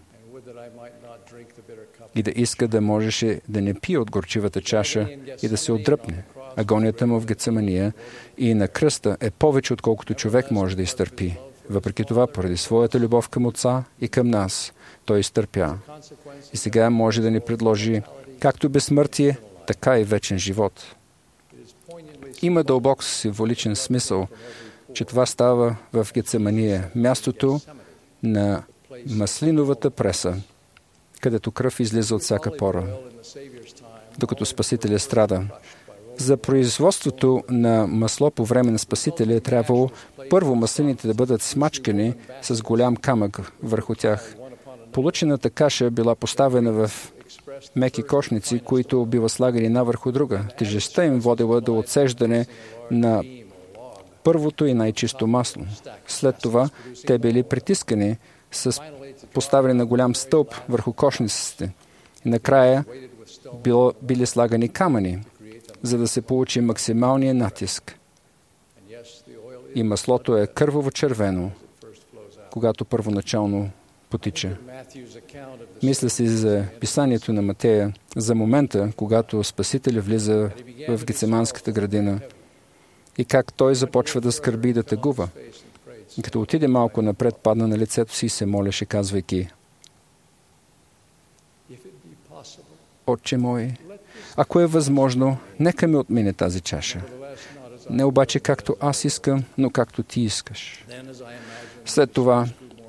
И да иска да можеше да не пие от горчивата чаша и да се отдръпне. Агонията му в Гецимания и на кръста е повече, отколкото човек може да изтърпи. Въпреки това, поради своята любов към Отца и към нас, Той изтърпя. И сега може да ни предложи както безсмъртие, така и вечен живот. Има дълбок символичен смисъл, че това става в Гецимания, мястото на маслиновата преса, където кръв излиза от всяка пора, докато Спасителя страда. За производството на масло по време на Спасителя е трябвало първо маслините да бъдат смачкани с голям камък върху тях. Получената каша била поставена в меки кошници, които бива слагани една върху друга. Тежестта им водила до отсеждане на първото и най-чисто масло. След това те били притискани с поставени на голям стълб върху кошниците. И накрая били слагани камъни, за да се получи максималния натиск. И маслото е кърваво червено, когато първоначално потича. Мисля си за писанието на Матея, за момента, когато Спасителя влиза в Гециманската градина и как той започва да скърби и да тъгува. И като отиде малко напред, падна на лицето си и се молеше, казвайки: Отче мой, ако е възможно, нека ми отмине тази чаша. Не обаче както аз искам, но както ти искаш. След това,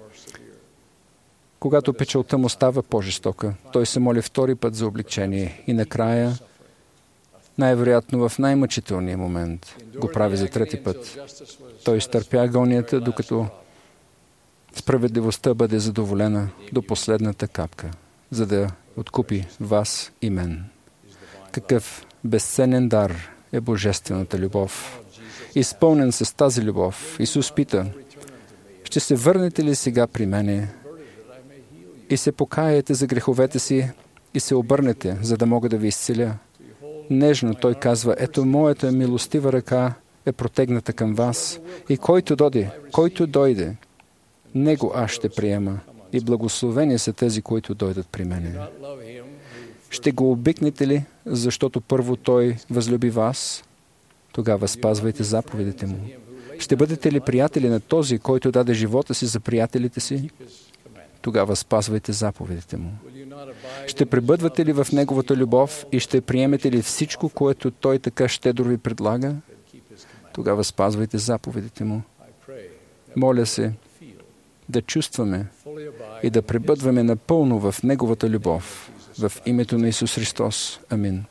когато печалта му става по-жестока, той се моли втори път за облегчение и накрая, най-вероятно в най-мъчителния момент, го прави за трети път. Той изтърпя агонията, докато справедливостта бъде задоволена до последната капка, за да откупи вас и мен. Какъв безценен дар е божествената любов. Изпълнен с тази любов, Исус пита: ще се върнете ли сега при мене и се покаяте за греховете си и се обърнете, за да мога да ви изцеля? Нежно той казва: ето моята милостива ръка е протегната към вас и който дойде, него аз ще приема и благословени са тези, които дойдат при мене. Ще го обикнете ли, защото първо той възлюби вас? Тогава спазвайте заповедите му. Ще бъдете ли приятели на този, който даде живота си за приятелите си? Тогава спазвайте заповедите му. Ще пребъдвате ли в неговата любов и ще приемете ли всичко, което той така щедро ви предлага? Тогава спазвайте заповедите му. Моля се да чувстваме и да пребъдваме напълно в Неговата любов. В името на Исус Христос. Амин.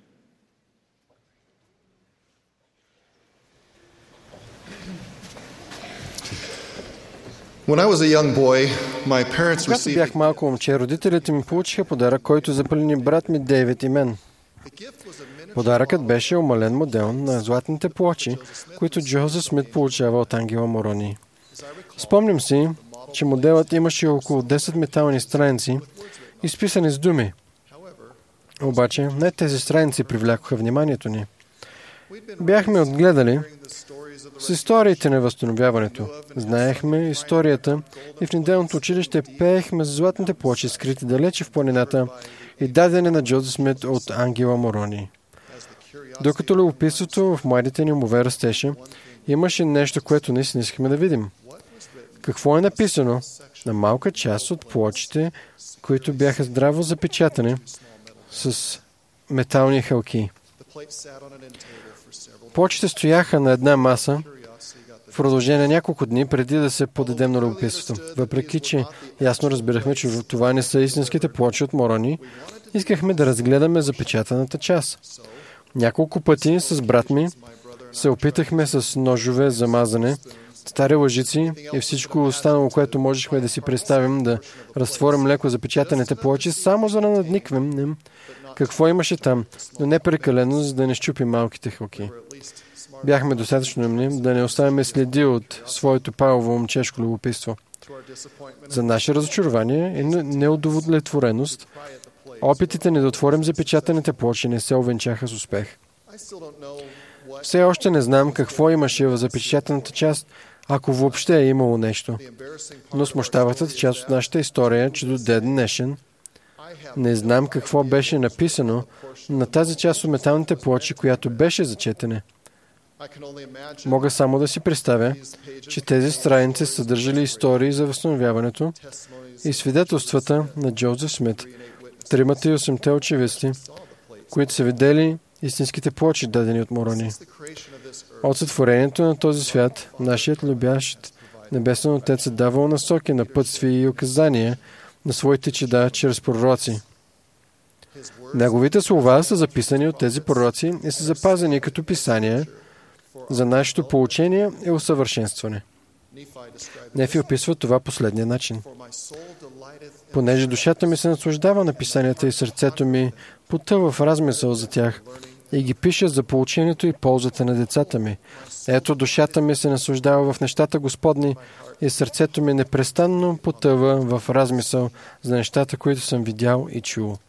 Когато бях малко момче, родителите ми получиха подарък, който запалени брат ми Дейвид и мен. Подаръкът беше омален модел на златните плочи, които Джозеф Смит получава от ангела Морони. Спомням си, че моделът имаше около 10 метални страници, изписани с думи. Обаче, не тези страници привлякоха вниманието ни. Бяхме отгледали с историите на възстановяването. Знаехме историята и в неделното училище пеехме с златните плочи, скрити далече в планината и дадени на Джозеф Смит от ангела Морони. Докато любопитството в младите ни умове растеше, имаше нещо, което наистина искахме да видим. Какво е написано на малка част от плочите, които бяха здраво запечатани с метални хълки. Плочите стояха на една маса в продължение на няколко дни преди да се подадем на любопитството. Въпреки, че ясно разбирахме, че това не са истинските плочи от Морони, искахме да разгледаме запечатаната част. Няколко пъти с брат ми се опитахме с ножове за мазане, стари лъжици и всичко останало, което можехме да си представим, да разтворим леко запечатаните плочи, само за да надниквем какво имаше там, но не прекалено, за да не щупим малките хълки. Бяхме достатъчно умни да не оставяме следи от своето павово момчешко любопитство. За наше разочарование и неудовлетвореност, опитите ни да отворим запечатаните плочи не се увенчаха с успех. Все още не знам какво имаше в запечатаната част, ако въобще е имало нещо. Но смущаващата част от нашата история е, че до ден днешен не знам какво беше написано на тази част от металните плочи, която беше зачетена. Мога само да си представя, че тези страници съдържали истории за възстановяването и свидетелствата на Джозеф Смит, 3 и 8 очевидци, които са видели истинските плочи, дадени от Морони. От сътворението на този свят, нашият любящ Небесен Отец е давал насоки, напътствия и указания на своите чеда чрез пророци. Неговите слова са записани от тези пророци и са запазени като писания за нашето получение и усъвършенстване. Нефи описва това последния начин. Понеже душата ми се наслаждава на писанията и сърцето ми потъва в размисъл за тях и ги пиша за получението и ползата на децата ми. Ето, душата ми се наслаждава в нещата Господни и сърцето ми непрестанно потъва в размисъл за нещата, които съм видял и чул.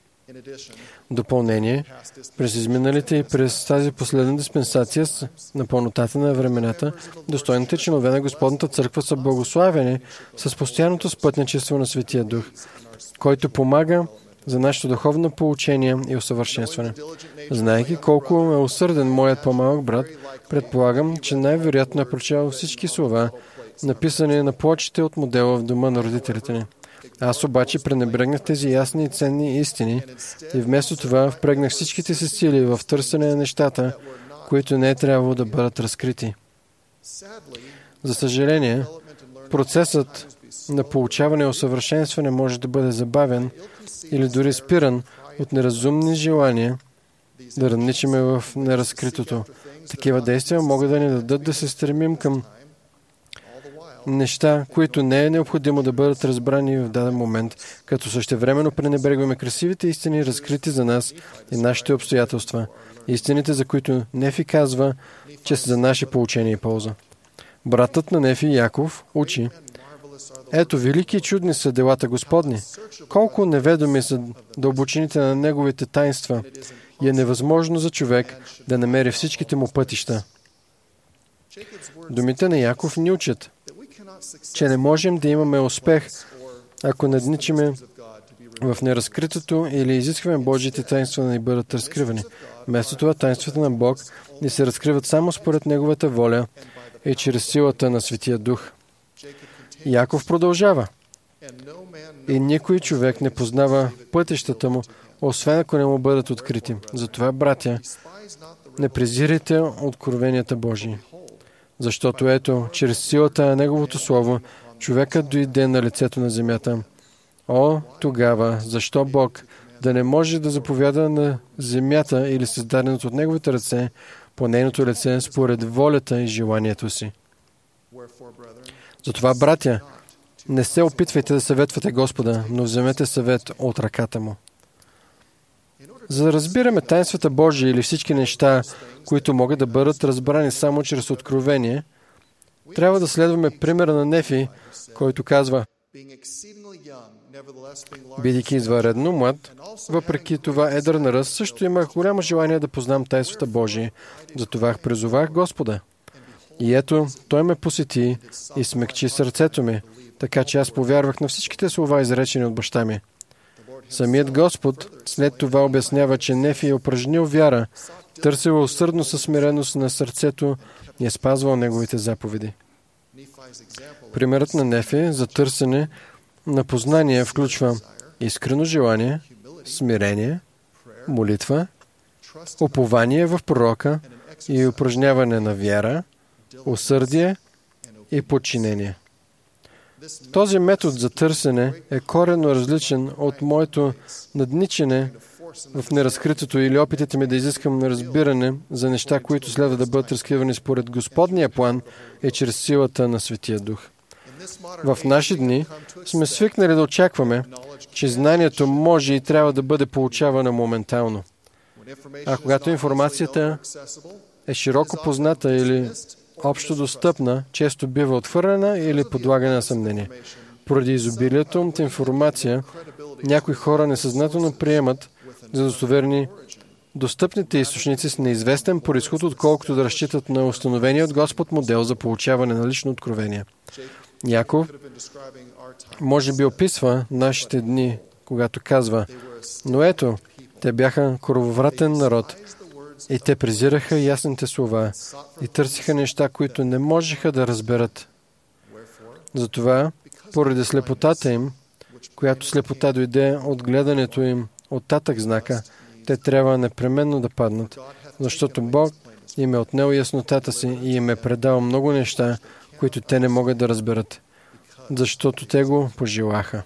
Допълнение, през изминалите и през тази последна диспенсация на пълнотата на времената, достойните членове на Господната църква са благославени с постоянното спътничество на Светия Дух, който помага за нашето духовно получение и усъвършенстване. Знайки колко е усърден моят по-малък брат, предполагам, че най-вероятно е прочел всички слова, написани на плочите от модела в дома на родителите ни. Аз обаче пренебрегнах тези ясни и ценни истини и вместо това впрегнах всичките си сили в търсене на нещата, които не е трябвало да бъдат разкрити. За съжаление, процесът на получаване и усъвършенстване може да бъде забавен или дори спиран от неразумни желания да надничаме в неразкритото. Такива действия могат да ни дадат да се стремим към неща, които не е необходимо да бъдат разбрани в даден момент, като същевременно пренебрегваме красивите истини, разкрити за нас и нашите обстоятелства. Истините, за които Нефи казва, че са за наше получение и полза. Братът на Нефи, Яков, учи: ето, велики и чудни са делата Господни. Колко неведоми са дълбочините на неговите таинства и е невъзможно за човек да намери всичките му пътища. Думите на Яков ни учат, че не можем да имаме успех, ако надничиме в неразкритото или изискваме Божиите таинства да ни бъдат разкривани. Вместо това таинствата на Бог ни се разкриват само според Неговата воля и чрез силата на Светия Дух. Яков продължава: и никой човек не познава пътищата му, освен ако не му бъдат открити. Затова, братя, не презирайте откровенията Божии. Защото ето, чрез силата на Неговото Слово, човекът дойде на лицето на земята. О, тогава, защо Бог да не може да заповяда на земята или създаденото от неговите ръце по нейното лице според волята и желанието си? Затова, братя, не се опитвайте да съветвате Господа, но вземете съвет от ръката му. За да разбираме таинствата Божии или всички неща, които могат да бъдат разбрани само чрез откровение, трябва да следваме примера на Нефи, който казва: бидейки извънредно млад, въпреки това едър на ръст, също имах голямо желание да познам таинствата Божии. Затова призовах Господа. И ето, Той ме посети и смекчи сърцето ми, така че аз повярвах на всичките слова, изречени от баща ми. Самият Господ след това обяснява, че Нефи е упражнил вяра, търсил усърдно със смиреност на сърцето и е спазвал неговите заповеди. Примерът на Нефи за търсене на познание включва искрено желание, смирение, молитва, упование в пророка и упражняване на вяра, усърдие и подчинение. Този метод за търсене е коренно различен от моето надничане в неразкритото или опитите ми да изискам разбиране за неща, които следва да бъдат разкривани според Господния план и чрез силата на Светия Дух. В наши дни сме свикнали да очакваме, че знанието може и трябва да бъде получавано моментално. А когато информацията е широко позната или общо достъпна, често бива отхвърлена или подлагана на съмнение. Поради изобилието от информация, някои хора несъзнателно приемат за достоверни достъпните източници с неизвестен произход, отколкото да разчитат на установения от Господ модел за получаване на лично откровение. Яков може би описва нашите дни, когато казва: но ето, те бяха крововратен народ и те презираха ясните слова и търсиха неща, които не можеха да разберат. Затова, поради слепотата им, която слепота дойде от гледането им от татък знака, те трябва непременно да паднат, защото Бог им е отнел яснотата си и им е предал много неща, които те не могат да разберат, защото те го пожелаха.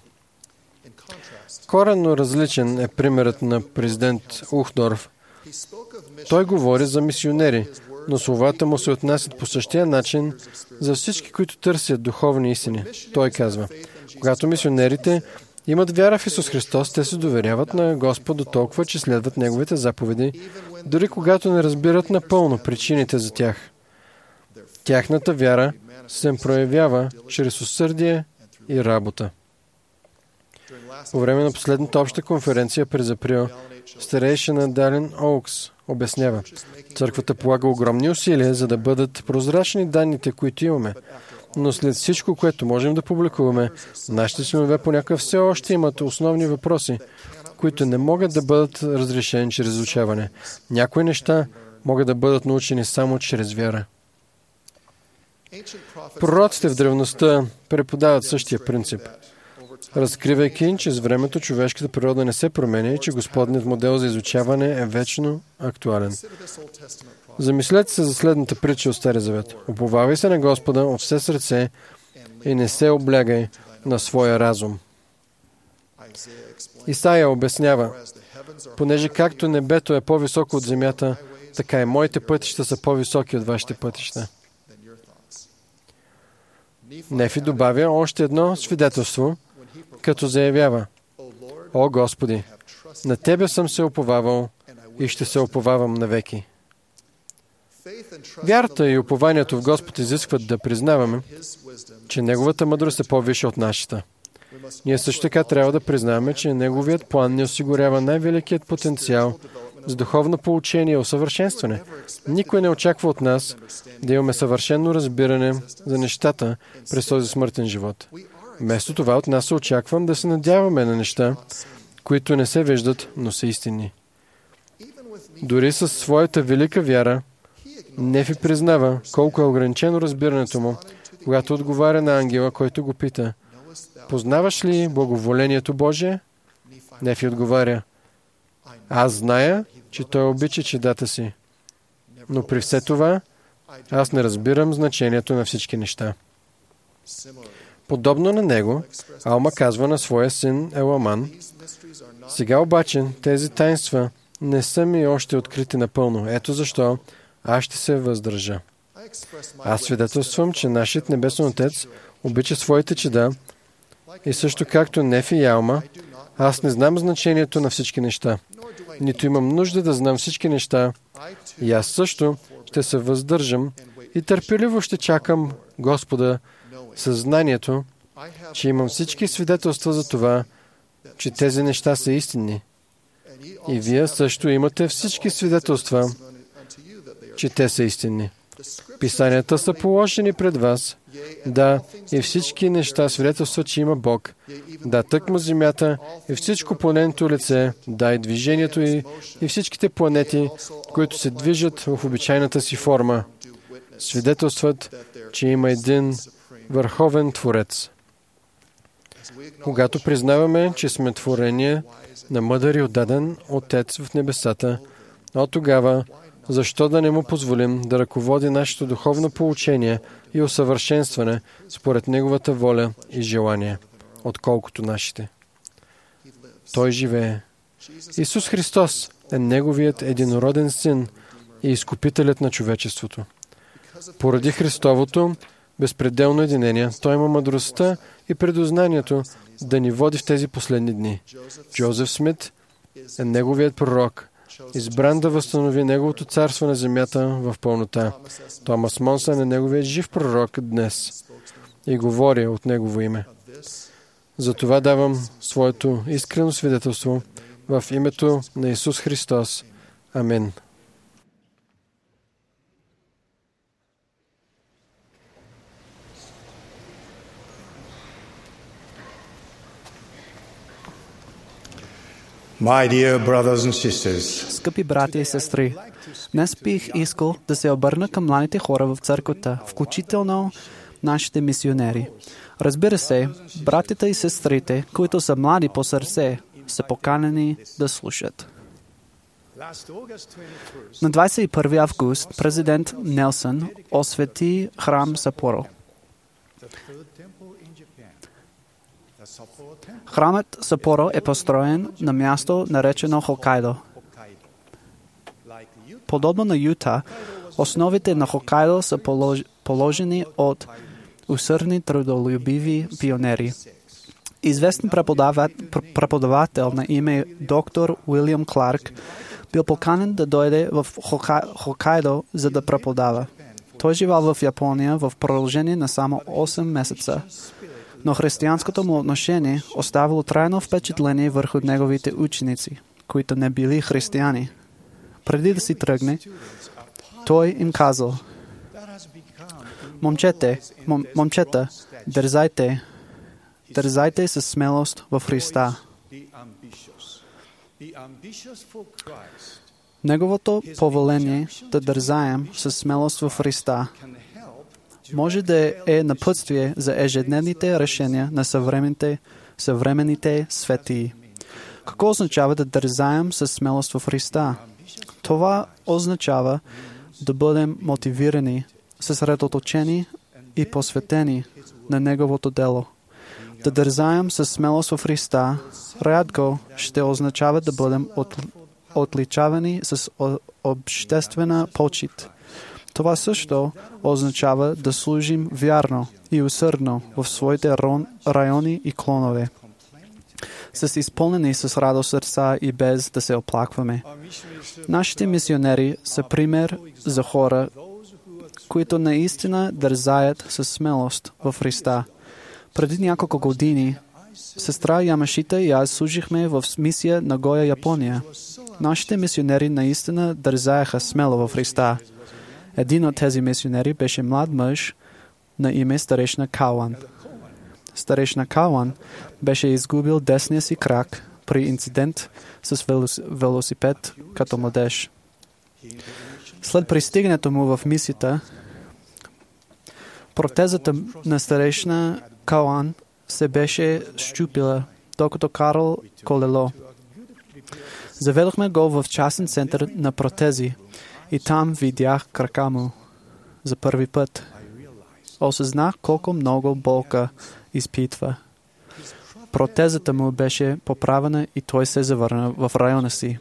Коренно различен е примерът на президент Ухдорф. Той говори за мисионери, но словата му се отнасят по същия начин за всички, които търсят духовни истини. Той казва: когато мисионерите имат вяра в Исус Христос, те се доверяват на Господа толкова, че следват Неговите заповеди, дори когато не разбират напълно причините за тях. Тяхната вяра се проявява чрез усърдие и работа. По време на последната обща конференция през април, старейшина Далин Оукс обяснява: църквата полага огромни усилия, за да бъдат прозрачни данните, които имаме. Но след всичко, което можем да публикуваме, нашите членове понякога все още имат основни въпроси, които не могат да бъдат разрешени чрез изучаване. Някои неща могат да бъдат научени само чрез вяра. Пророците в древността преподават същия принцип, разкривайки, че с времето човешката природа не се променя и че Господният модел за изучаване е вечно актуален. Замислете се за следната притча от Стария завет. Уповавай се на Господа от все сърце и не се облягай на своя разум. Исаия обяснява: понеже както небето е по-високо от земята, така и моите пътища са по-високи от вашите пътища. Нефи добавя още едно свидетелство, като заявява: О Господи, на Тебе съм се уповавал и ще се уповавам навеки. Вярата и упованието в Господ изискват да признаваме, че Неговата мъдрост е по-висша от нашата. Ние също така трябва да признаваме, че Неговият план ни осигурява най-великият потенциал за духовно получение и усъвършенстване. Никой не очаква от нас да имаме съвършено разбиране за нещата през този смъртен живот. Вместо това от нас се очаквам да се надяваме на неща, които не се виждат, но са истинни. Дори със своята велика вяра, Нефи признава колко е ограничено разбирането му, когато отговаря на ангела, който го пита: познаваш ли благоволението Божие? Нефи отговаря: аз зная, че той обича чедата си, но при все това аз не разбирам значението на всички неща. Подобно на него, Алма казва на своя син Еламан: сега обаче тези таинства не са ми още открити напълно. Ето защо аз ще се въздържа. Аз свидетелствам, че нашият Небесен Отец обича своите чеда и също както Нефи и Алма, аз не знам значението на всички неща. Нито имам нужда да знам всички неща. И аз също ще се въздържам и търпеливо ще чакам Господа със знанието, че имам всички свидетелства за това, че тези неща са истинни. И вие също имате всички свидетелства, че те са истинни. Писанията са положени пред вас. Да, и всички неща свидетелстват, че има Бог. Да, тъкмо земята и всичко планетното лице, да, и движението и всичките планети, които се движат в обичайната си форма, свидетелстват, че има един върховен Творец. Когато признаваме, че сме творение на мъдър и отдаден Отец в небесата, от тогава защо да не му позволим да ръководи нашето духовно получение и усъвършенстване според Неговата воля и желание, отколкото нашите? Той живее. Исус Христос е Неговият единороден Син и изкупителят на човечеството. Поради Христовото безпределно единение, Той има мъдростта и предознанието да ни води в тези последни дни. Джозеф Смит е Неговият пророк, избран да възстанови Неговото царство на земята в пълнота. Томас Монсън е Неговият жив пророк днес и говори от Негово име. Затова давам своето искрено свидетелство в името на Исус Христос. Амин. My dear brothers and sisters, Скъпи братя и сестри, днес бих искал да се обърна към младите хора в църквата, включително нашите мисионери. Разбира се, братята и сестрите, които са млади по сърце, са поканени да слушат. На 21 август президент Нелсън освети храм Сапоро. Храмът Сапоро е построен на място, наречено Хокайдо. Подобно на Юта, основите на Хокайдо са положени от усърдни трудолюбиви пионери. Известен преподавател на име доктор Уилям Кларк бил поканен да дойде в Хокайдо, за да преподава. Той живял в Япония в продължение на само 8 месеца. Но християнското му отношение оставило трайно впечатление върху неговите ученици, които не били християни. Преди да си тръгне, той им казал: момчета, дързайте със смелост в Христа. Неговото повеление да дързаем със смелост в Христа може да е напътствие за ежедневните решения на съвременните светии. Какво означава да дързаем със смелост в Христа? Това означава да бъдем мотивирани, съсредоточени и посветени на Неговото дело. Да дързаем със смелост в Христа рядко ще означава да бъдем отличавани с обществена почит. Това също означава да служим вярно и усърдно в своите райони и клонове, с изпълнени с радост сърца и без да се оплакваме. Нашите мисионери са пример за хора, които наистина дързаят със смелост в Христа. Преди няколко години сестра Ямашита и аз служихме в мисия на Гоя, Япония. Нашите мисионери наистина дързаеха смело в Христа. Един от тези мисионери беше млад мъж на име старешна Кауан. Старешна Кауан беше изгубил десния си крак при инцидент с велосипед като младеж. След пристигането му в мисията, протезата на старешна Кауан се беше счупила, докато карал колело. Заведохме го в частен център на протези и там видях крака му за първи път. Осъзнах колко много болка изпитва. Протезата му беше поправена и той се завърна в района си.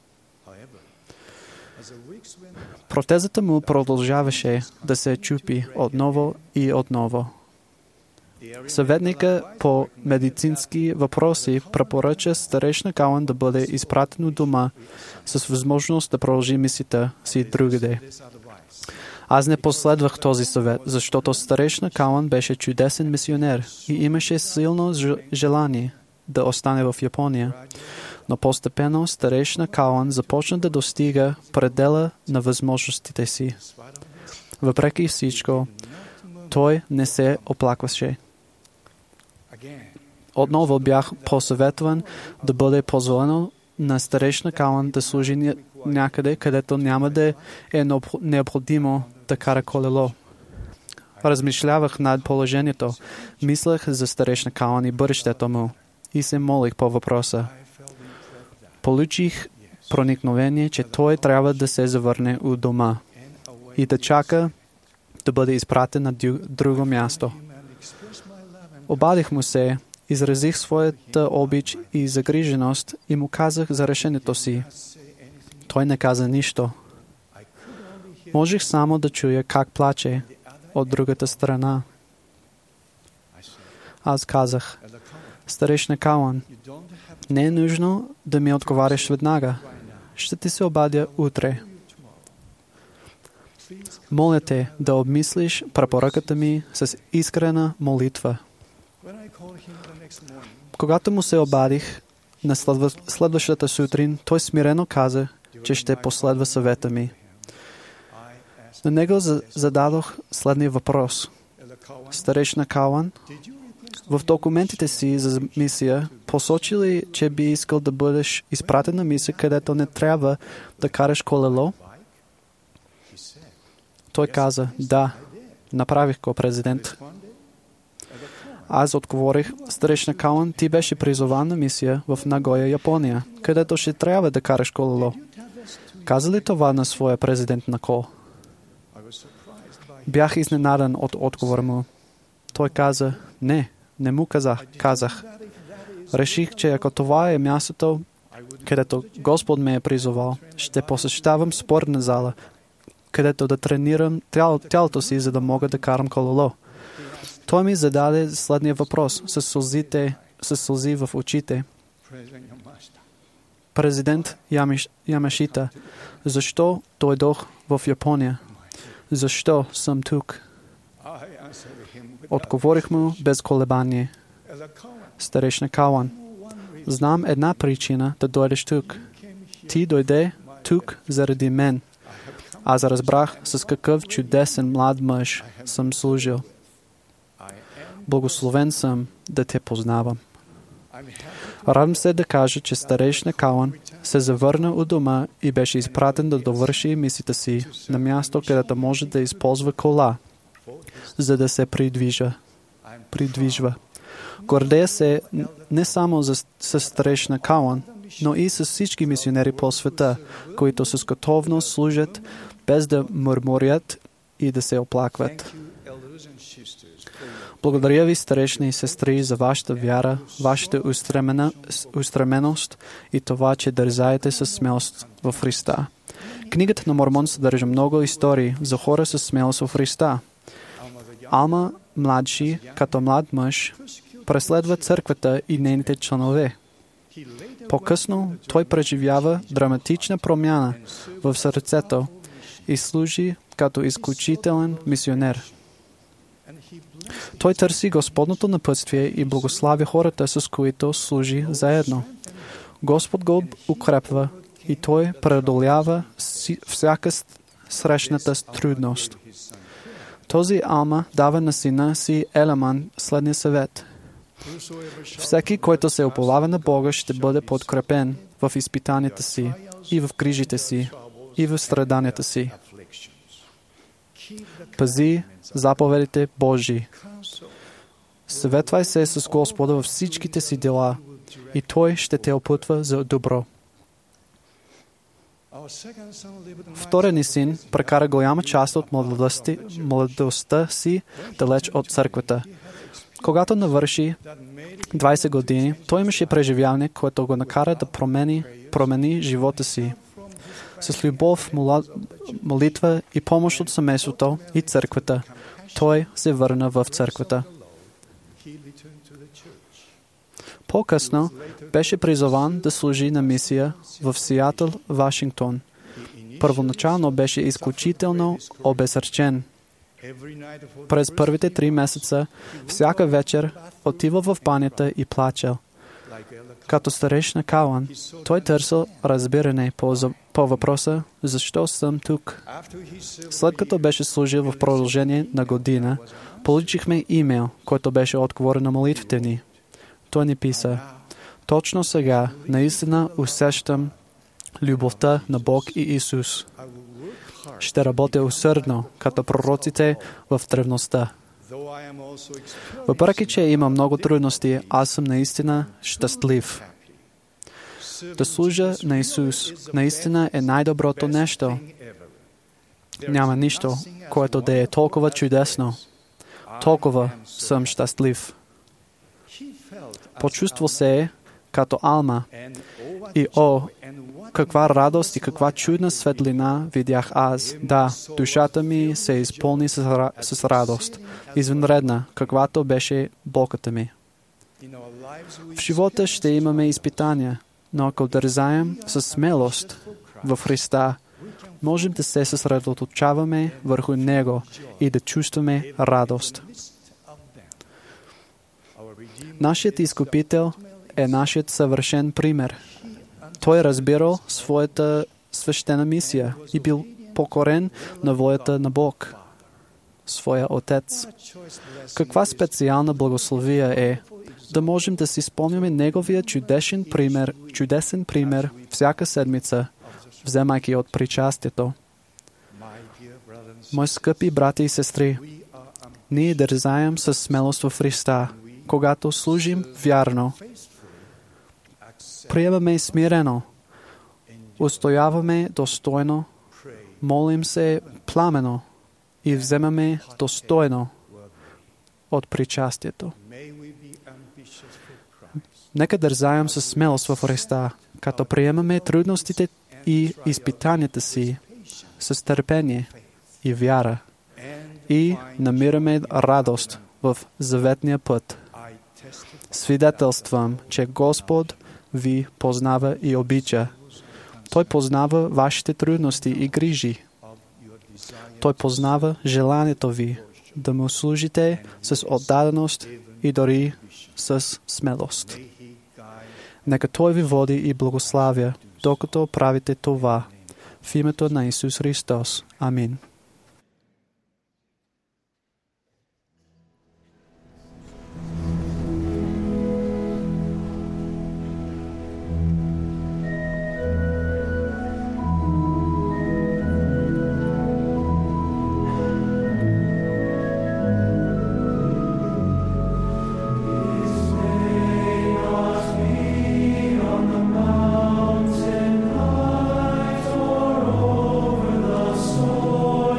Протезата му продължаваше да се чупи отново и отново. Съветника по медицински въпроси препоръча старейшина Кауън да бъде изпратен от дома с възможност да продължи мисията си другаде. Аз не последвах този съвет, защото старейшина Кауън беше чудесен мисионер и имаше силно желание да остане в Япония. Но постепенно старейшина Кауън започна да достига предела на възможностите си. Въпреки всичко, той не се оплакваше. Отново бях посъветван да бъде позволено на старейшина Кауън да служи някъде, където няма да е необходимо да кара колело. Размишлявах над положението, мислех за старейшина Кауън и бъдещето му и се молих по въпроса. Получих проникновение, че той трябва да се завърне у дома и да чака да бъде изпратен на друго място. Обадих му се, изразих своята обич и загриженост и му казах за решението си. Той не каза нищо. Можех само да чуя как плаче от другата страна. Аз казах, старейшина Кауън, не е нужно да ми отговаряш веднага. Ще ти се обадя утре. Моля те да обмислиш препоръката ми с искрена молитва. Когато му се обадих на следващата сутрин, той смирено каза, че ще последва съвета ми. На него зададох следния въпрос. Старейшина Кауън, в документите си за мисия посочи ли, че би искал да бъдеш изпратен на мисия, където не трябва да караш колело? Той каза, да, направих го, президент. Аз отговорих, старейшина Кауън, ти беше призован на мисия в Нагоя, Япония, където ще трябва да караш колело. Каза ли това на своя президент на кол? Бях изненадан от отговора му. Той каза, не му казах. Реших, че ако това е мястото, където Господ ме е призовал, ще посещавам спортна зала, където да тренирам тялото си, за да мога да карам колело. Той ми зададе следния въпрос с сълзи в очите. Президент Ямашита, защо дойдох в Япония? Защо съм тук? Отговорих му без колебание. Старейшина Кауън, знам една причина да дойдеш тук. Ти дойде тук заради мен. Аз разбрах с какъв чудесен млад мъж съм служил. Благословен съм да те познавам. Радвам се да кажа, че старейшина Кауън се завърна у дома и беше изпратен да довърши мисията си на място, където може да използва кола, за да се придвижва. Гордея се не само с старейшина Кауън, но и с всички мисионери по света, които с готовност служат без да мърморят и да се оплакват. Благодаря ви, старейшини и сестри, за вашата вяра, вашата устременост и това, че дързаете със смелост в Христа. Книгата на Мормон съдържа много истории за хора със смелост в Христа. Алма младши, като млад мъж, преследва църквата и нейните членове. По-късно той преживява драматична промяна в сърцето и служи като изключителен мисионер. Той търси Господното напътствие и благославя хората, с които служи заедно. Господ го укрепва и той преодолява всяка срещната трудност. Този Алма дава на сина си Елеман следния съвет. Всеки, който се уповава на Бога, ще бъде подкрепен в изпитанията си, и в грижите си, и в страданията си. Пази заповедите Божии. Съветвай се с Господа във всичките си дела и Той ще те опътва за добро. Вторият ни син прекара голяма част от младостта си далеч от църквата. Когато навърши 20 години, той имаше преживяване, което го накара да промени живота си. С любов, молитва и помощ от семейството и църквата, той се върна в църквата. По-късно беше призован да служи на мисия в Сиатъл, Вашингтон. Първоначално беше изключително обезсърчен. През първите 3 месеца, всяка вечер, отива в банята и плачел. Като старейшина Кауан, той търсил разбиране по въпроса, защо съм тук. След като беше служил в продължение на година, получихме имейл, който беше отговор на молитвите ни. Той ни писа: точно сега наистина усещам любовта на Бог и Исус. Ще работя усърдно, като пророците в древността. Въпреки че има много трудности, аз съм наистина щастлив. Да служа на Исус наистина е най-доброто нещо. Няма нищо, което да е толкова чудесно. Толкова съм щастлив. Почувствал се като Алма. И каква радост и каква чудна светлина видях аз. Да, душата ми се изпълни с радост. Извънредна, каквато беше болката ми. В живота ще имаме изпитания, но ако дързаем със смелост в Христа, можем да се съсредоточаваме върху Него и да чувстваме радост. Нашият изкупител е нашият съвършен пример. Той разбирал своята свещена мисия и бил покорен на волята на Бог, своя Отец. Каква специална благословия е да можем да си спомняме Неговия чудесен пример всяка седмица, вземайки от причастието. Мои скъпи брати и сестри, ние дързаем със смелост в Христа, когато служим вярно. Приемаме смирено, устояваме достойно, молим се пламено и вземаме достойно от причастието. Нека дързаем със смелост в Христа, като приемаме трудностите и изпитанията си с търпение и вяра и намираме радост в заветния път. Свидетелствам, че Господ ви познава и обича. Той познава вашите трудности и грижи. Той познава желанието ви да му служите с отдаденост и дори с смелост. Нека Той ви води и благославя, докато правите това. В името на Исус Христос. Амин. Mountain heights or over the storm.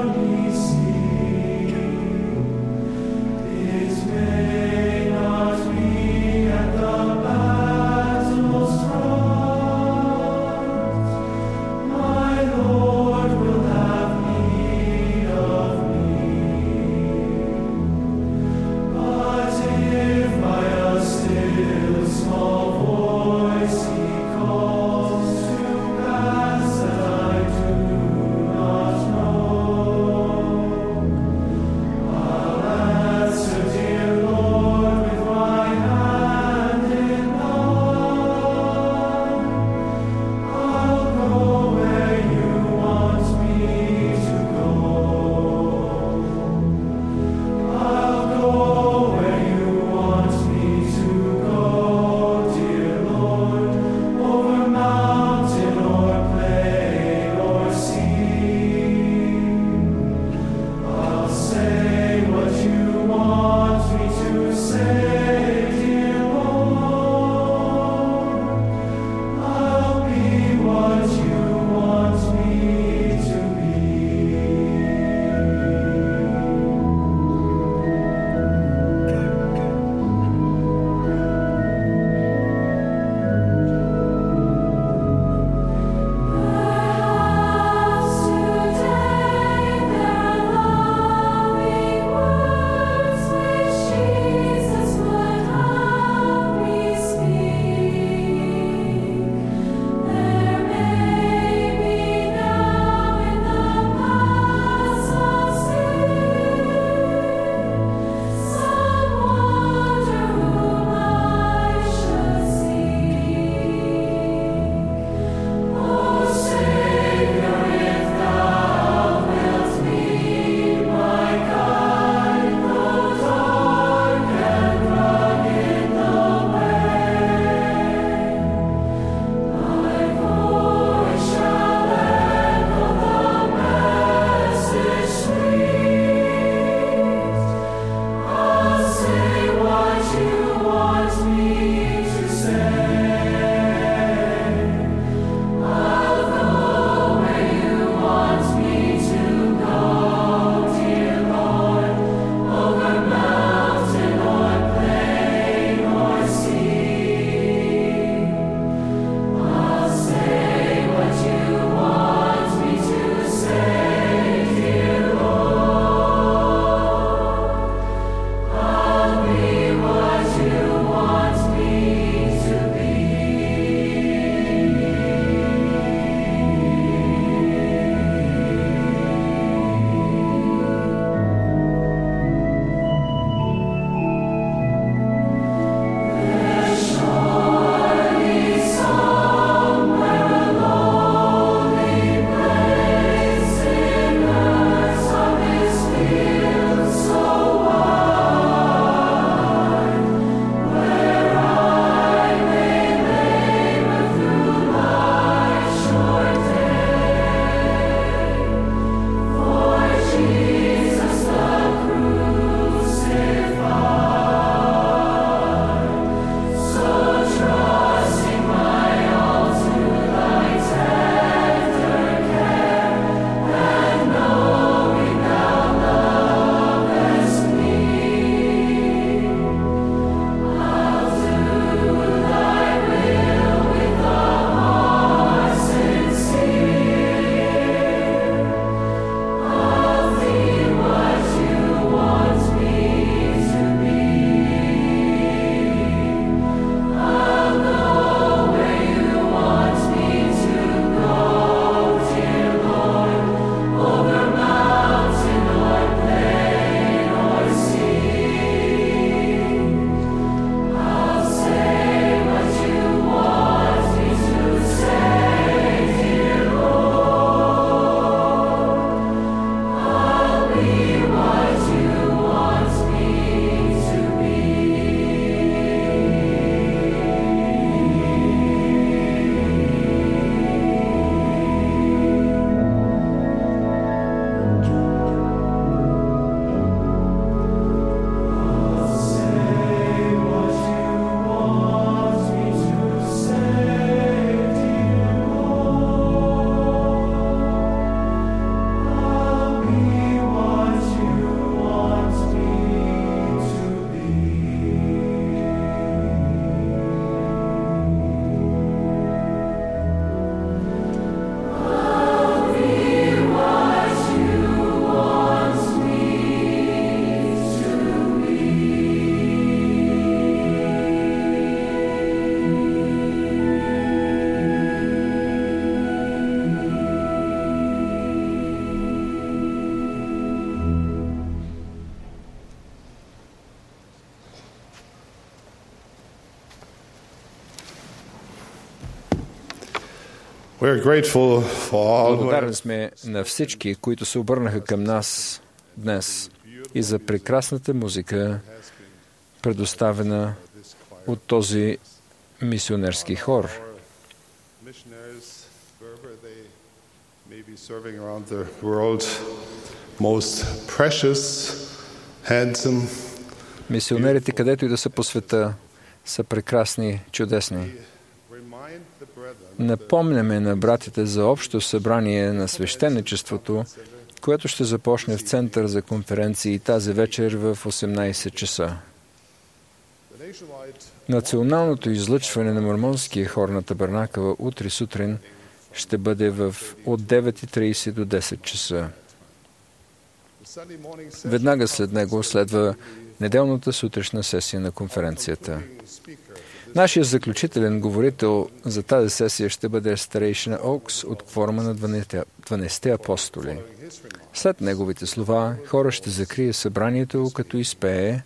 We're grateful for all who Благодарен сме на всички, които се обърнаха към нас днес и за прекрасната музика, предоставена от този мисионерски хор. missionaries, wherever they may be serving around the world, most precious, handsome, Мисионерите, където и да са по света, са прекрасни, чудесни. remind the brethren Напомняме на братите за общо събрание на свещеничеството, което ще започне в Център за конференции тази вечер в 18 часа. the nationwide Националното излъчване на мормонския хор на Табернакъла утре сутрин ще бъде от 9:30 до 10 часа. Sunday morning session Веднага след него следва неделната сутрешна сесия на конференцията. Нашият заключителен говорител за тази сесия ще бъде старейшина Окс от кворума на 12 апостоли. След неговите слова, хора ще закрие събранието, като изпее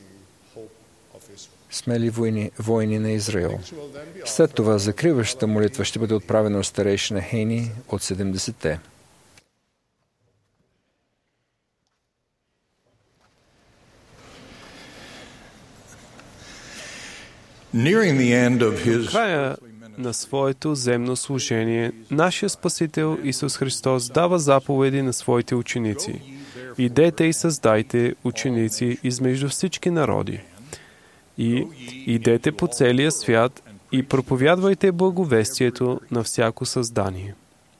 Смели войни на Израил. След това закриващата молитва ще бъде отправена от старейшина Хейни от 70-те. Nearing the end of his Края на своето земно служение, нашия Спасител Исус Христос дава заповеди на своите ученици. Идете и създайте ученици измежду всички народи. И идете по целия свят и проповядвайте благовестието на всяко създание.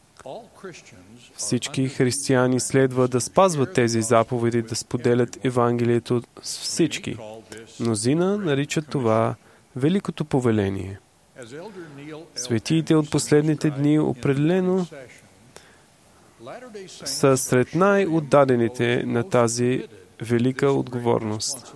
Всички християни следва да спазват тези заповеди, да споделят Евангелието с всички. Мнозина наричат това Великото повеление. Светиите от последните дни определено са сред най-отдадените на тази велика отговорност.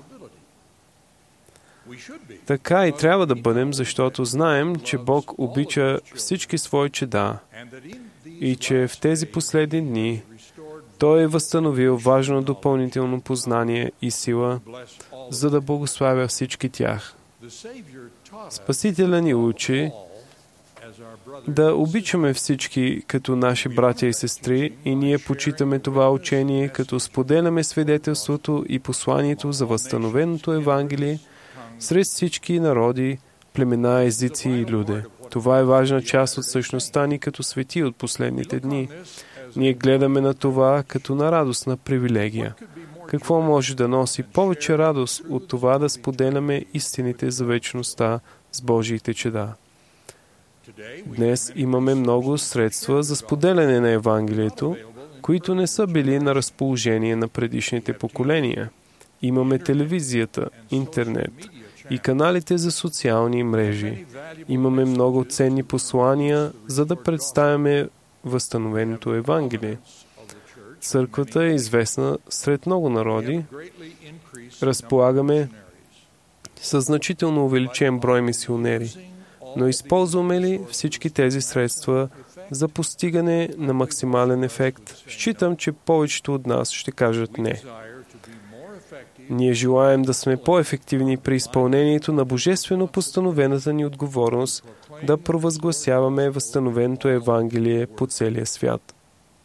Така и трябва да бъдем, защото знаем, че Бог обича всички свои чеда и че в тези последни дни Той е възстановил важно допълнително познание и сила, за да благославя всички тях. Спасителя ни учи да обичаме всички като наши братя и сестри и ние почитаме това учение, като споделяме свидетелството и посланието за възстановеното Евангелие сред всички народи, племена, езици и люде. Това е важна част от същността ни като свети от последните дни. Ние гледаме на това като на радостна привилегия. Какво може да носи повече радост от това да споделяме истините за вечността с Божиите чеда? Днес имаме много средства за споделяне на Евангелието, които не са били на разположение на предишните поколения. Имаме телевизията, интернет и каналите за социални мрежи. Имаме много ценни послания, за да представяме възстановеното Евангелие. Църквата е известна сред много народи. Разполагаме със значително увеличен брой мисионери. Но използваме ли всички тези средства за постигане на максимален ефект? Считам, че повечето от нас ще кажат не. Ние желаем да сме по-ефективни при изпълнението на божествено постановената ни отговорност да провъзгласяваме възстановеното Евангелие по целия свят.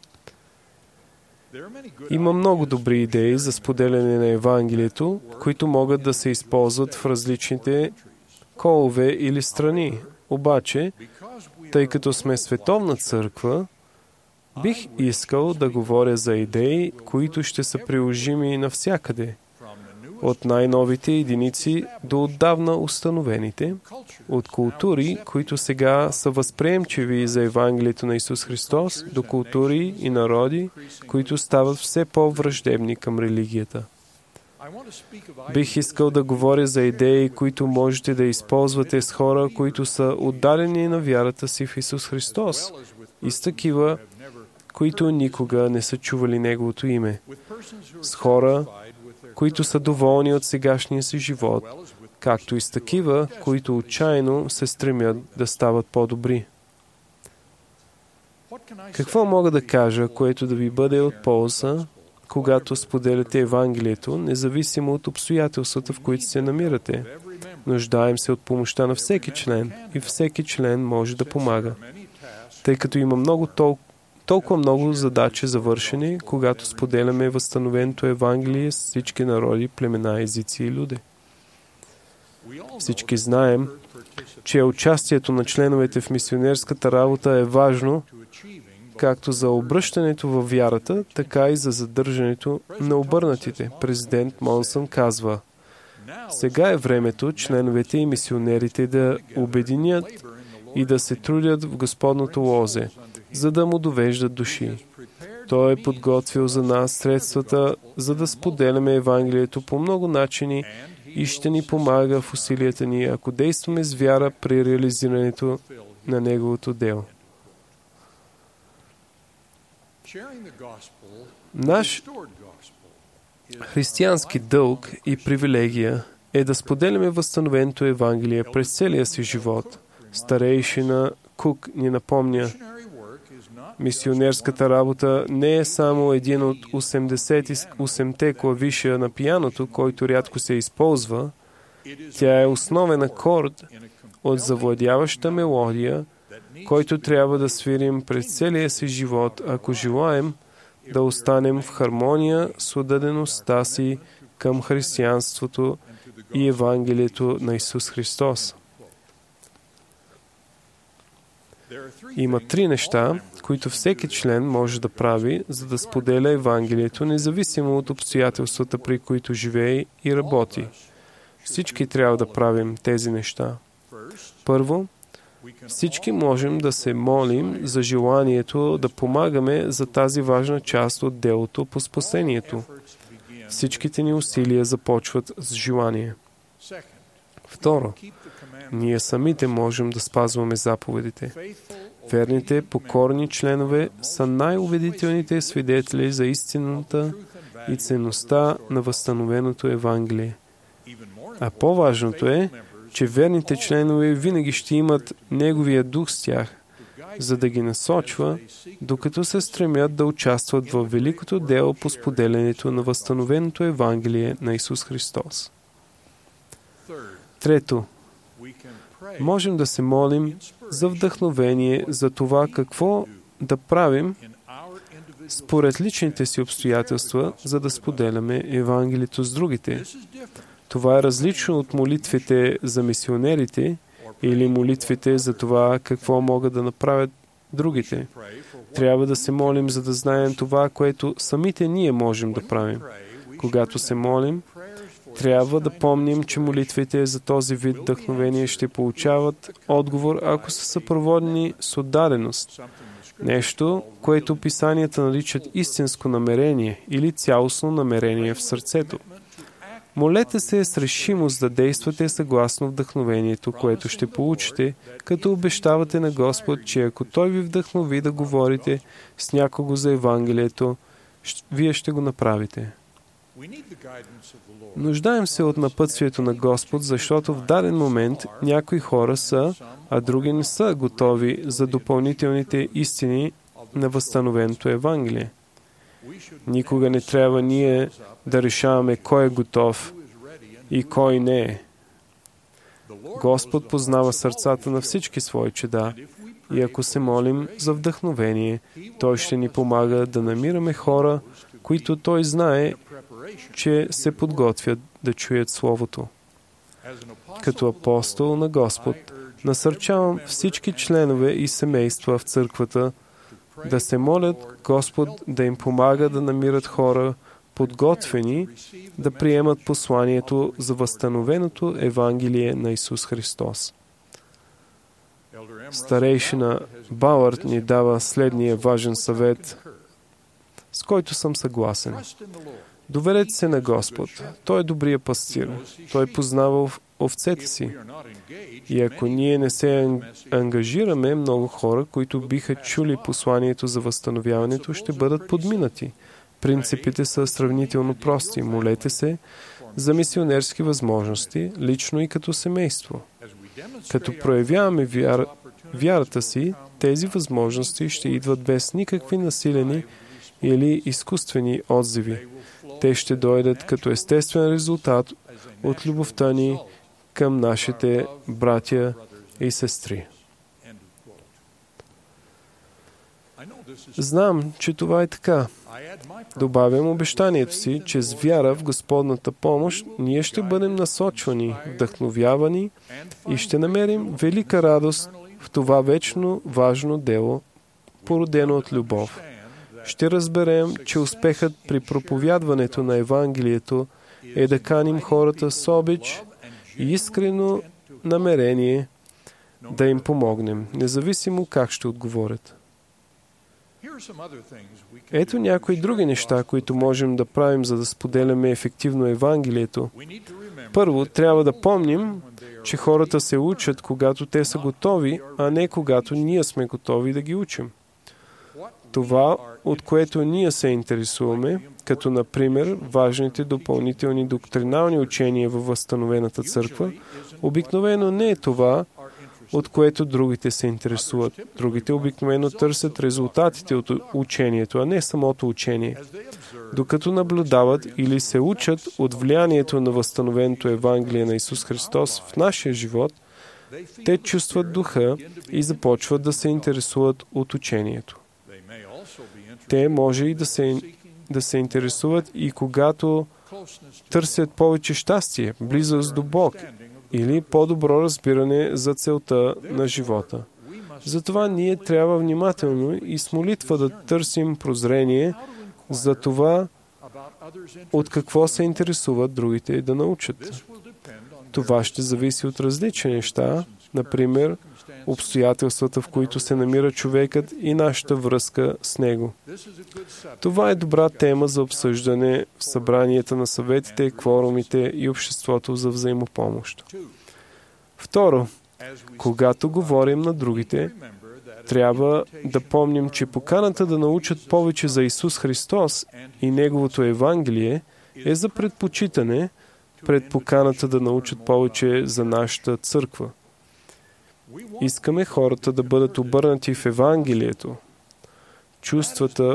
Има много добри идеи за споделяне на Евангелието, които могат да се използват в различните колове или страни. Обаче, тъй като сме световна църква, бих искал да говоря за идеи, които ще са приложими навсякъде. От най-новите единици до отдавна установените, от култури, които сега са възприемчиви за Евангелието на Исус Христос, до култури и народи, които стават все по-враждебни към религията. Бих искал да говоря за идеи, които можете да използвате с хора, които са отдалени на вярата си в Исус Христос и с такива, които никога не са чували Неговото име. С хора, които са доволни от сегашния си живот, както и с такива, които отчаяно се стремят да стават по-добри. Какво мога да кажа, което да ви бъде от полза, когато споделяте Евангелието, независимо от обстоятелствата, в които се намирате? Нуждаем се от помощта на всеки член и всеки член може да помага. тъй като има толкова много задачи завършени, когато споделяме възстановеното Евангелие с всички народи, племена, езици и люде. Всички знаем, че участието на членовете в мисионерската работа е важно както за обръщането във вярата, така и за задържането на обърнатите. Президент Монсън казва: сега е времето членовете и мисионерите да обединят и да се трудят в Господното лозе, за да му довеждат души. Той е подготвил за нас средствата, за да споделяме Евангелието по много начини и ще ни помага в усилията ни, ако действаме с вяра при реализирането на Неговото дело. Наш християнски дълг и привилегия е да споделяме възстановеното Евангелие през целия си живот. Старейшина Кук ни напомня: мисионерската работа не е само един от 88-те клавиша на пианото, който рядко се използва. Тя е основен акорд от завладяваща мелодия, който трябва да свирим през целия си живот, ако желаем да останем в хармония с отдадеността си към християнството и Евангелието на Исус Христос. Има 3 неща, които всеки член може да прави, за да споделя Евангелието, независимо от обстоятелствата, при които живее и работи. Всички трябва да правим тези неща. Първо, всички можем да се молим за желанието да помагаме за тази важна част от делото по спасението. Всичките ни усилия започват с желание. Второ, ние самите можем да спазваме заповедите. Верните, покорни членове са най-убедителните свидетели за истината и ценността на възстановеното Евангелие. А по-важното е, че верните членове винаги ще имат Неговия дух с тях, за да ги насочва, докато се стремят да участват в великото дело по споделянето на възстановеното Евангелие на Исус Христос. Трето, можем да се молим за вдъхновение за това какво да правим според личните си обстоятелства, за да споделяме Евангелието с другите. Това е различно от молитвите за мисионерите или молитвите за това какво могат да направят другите. Трябва да се молим, за да знаем това, което самите ние можем да правим. Когато се молим, трябва да помним, че молитвите за този вид вдъхновение ще получават отговор, ако са съпроводени с отдаденост. Нещо, което писанията наричат истинско намерение или цялостно намерение в сърцето. Молете се с решимост да действате съгласно вдъхновението, което ще получите, като обещавате на Господ, че ако Той ви вдъхнови да говорите с някого за Евангелието, вие ще го направите. Нуждаем се от напътствието на Господ, защото в даден момент някои хора са, а други не са готови за допълнителните истини на възстановеното Евангелие. Никога не трябва ние да решаваме кой е готов и кой не е. Господ познава сърцата на всички свои чеда и ако се молим за вдъхновение, Той ще ни помага да намираме хора, които Той знае, че се подготвят да чуят Словото. Като апостол на Господ, насърчавам всички членове и семейства в църквата да се молят Господ да им помага да намират хора, подготвени да приемат посланието за възстановеното Евангелие на Исус Христос. Старейшина Бауърд ни дава следния важен съвет, с който съм съгласен. Доверете се на Господ. Той е добрия пастир. Той познава овцете си. И ако ние не се ангажираме, много хора, които биха чули посланието за възстановяването, ще бъдат подминати. Принципите са сравнително прости. Молете се за мисионерски възможности, лично и като семейство. Като проявяваме вярата си, тези възможности ще идват без никакви насилени или изкуствени отзиви. Те ще дойдат като естествен резултат от любовта ни към нашите братя и сестри. Знам, че това е така. Добавям обещанието си, че с вяра в Господната помощ ние ще бъдем насочвани, вдъхновявани и ще намерим велика радост в това вечно важно дело, породено от любов. Ще разберем, че успехът при проповядването на Евангелието е да каним хората с обич и искрено намерение да им помогнем, независимо как ще отговорят. Ето някои други неща, които можем да правим, за да споделяме ефективно Евангелието. Първо, трябва да помним, че хората се учат, когато те са готови, а не когато ние сме готови да ги учим. Това, от което ние се интересуваме, като например важните допълнителни доктринални учения във възстановената църква, обикновено не е това, от което другите се интересуват. Другите обикновено търсят резултатите от учението, а не самото учение. Докато наблюдават или се учат от влиянието на възстановеното Евангелие на Исус Христос в нашия живот, те чувстват духа и започват да се интересуват от учението. Те може и да се интересуват и когато търсят повече щастие, близост до Бог или по-добро разбиране за целта на живота. Затова ние трябва внимателно и с молитва да търсим прозрение за това, от какво се интересуват другите и да научат. Това ще зависи от различни неща, например, обстоятелствата, в които се намира човекът и нашата връзка с него. Това е добра тема за обсъждане в събранията на съветите, кворумите и обществото за взаимопомощ. Второ, когато говорим на другите, трябва да помним, че поканата да научат повече за Исус Христос и Неговото Евангелие е за предпочитане пред поканата да научат повече за нашата църква. Искаме хората да бъдат обърнати в Евангелието. Чувствата.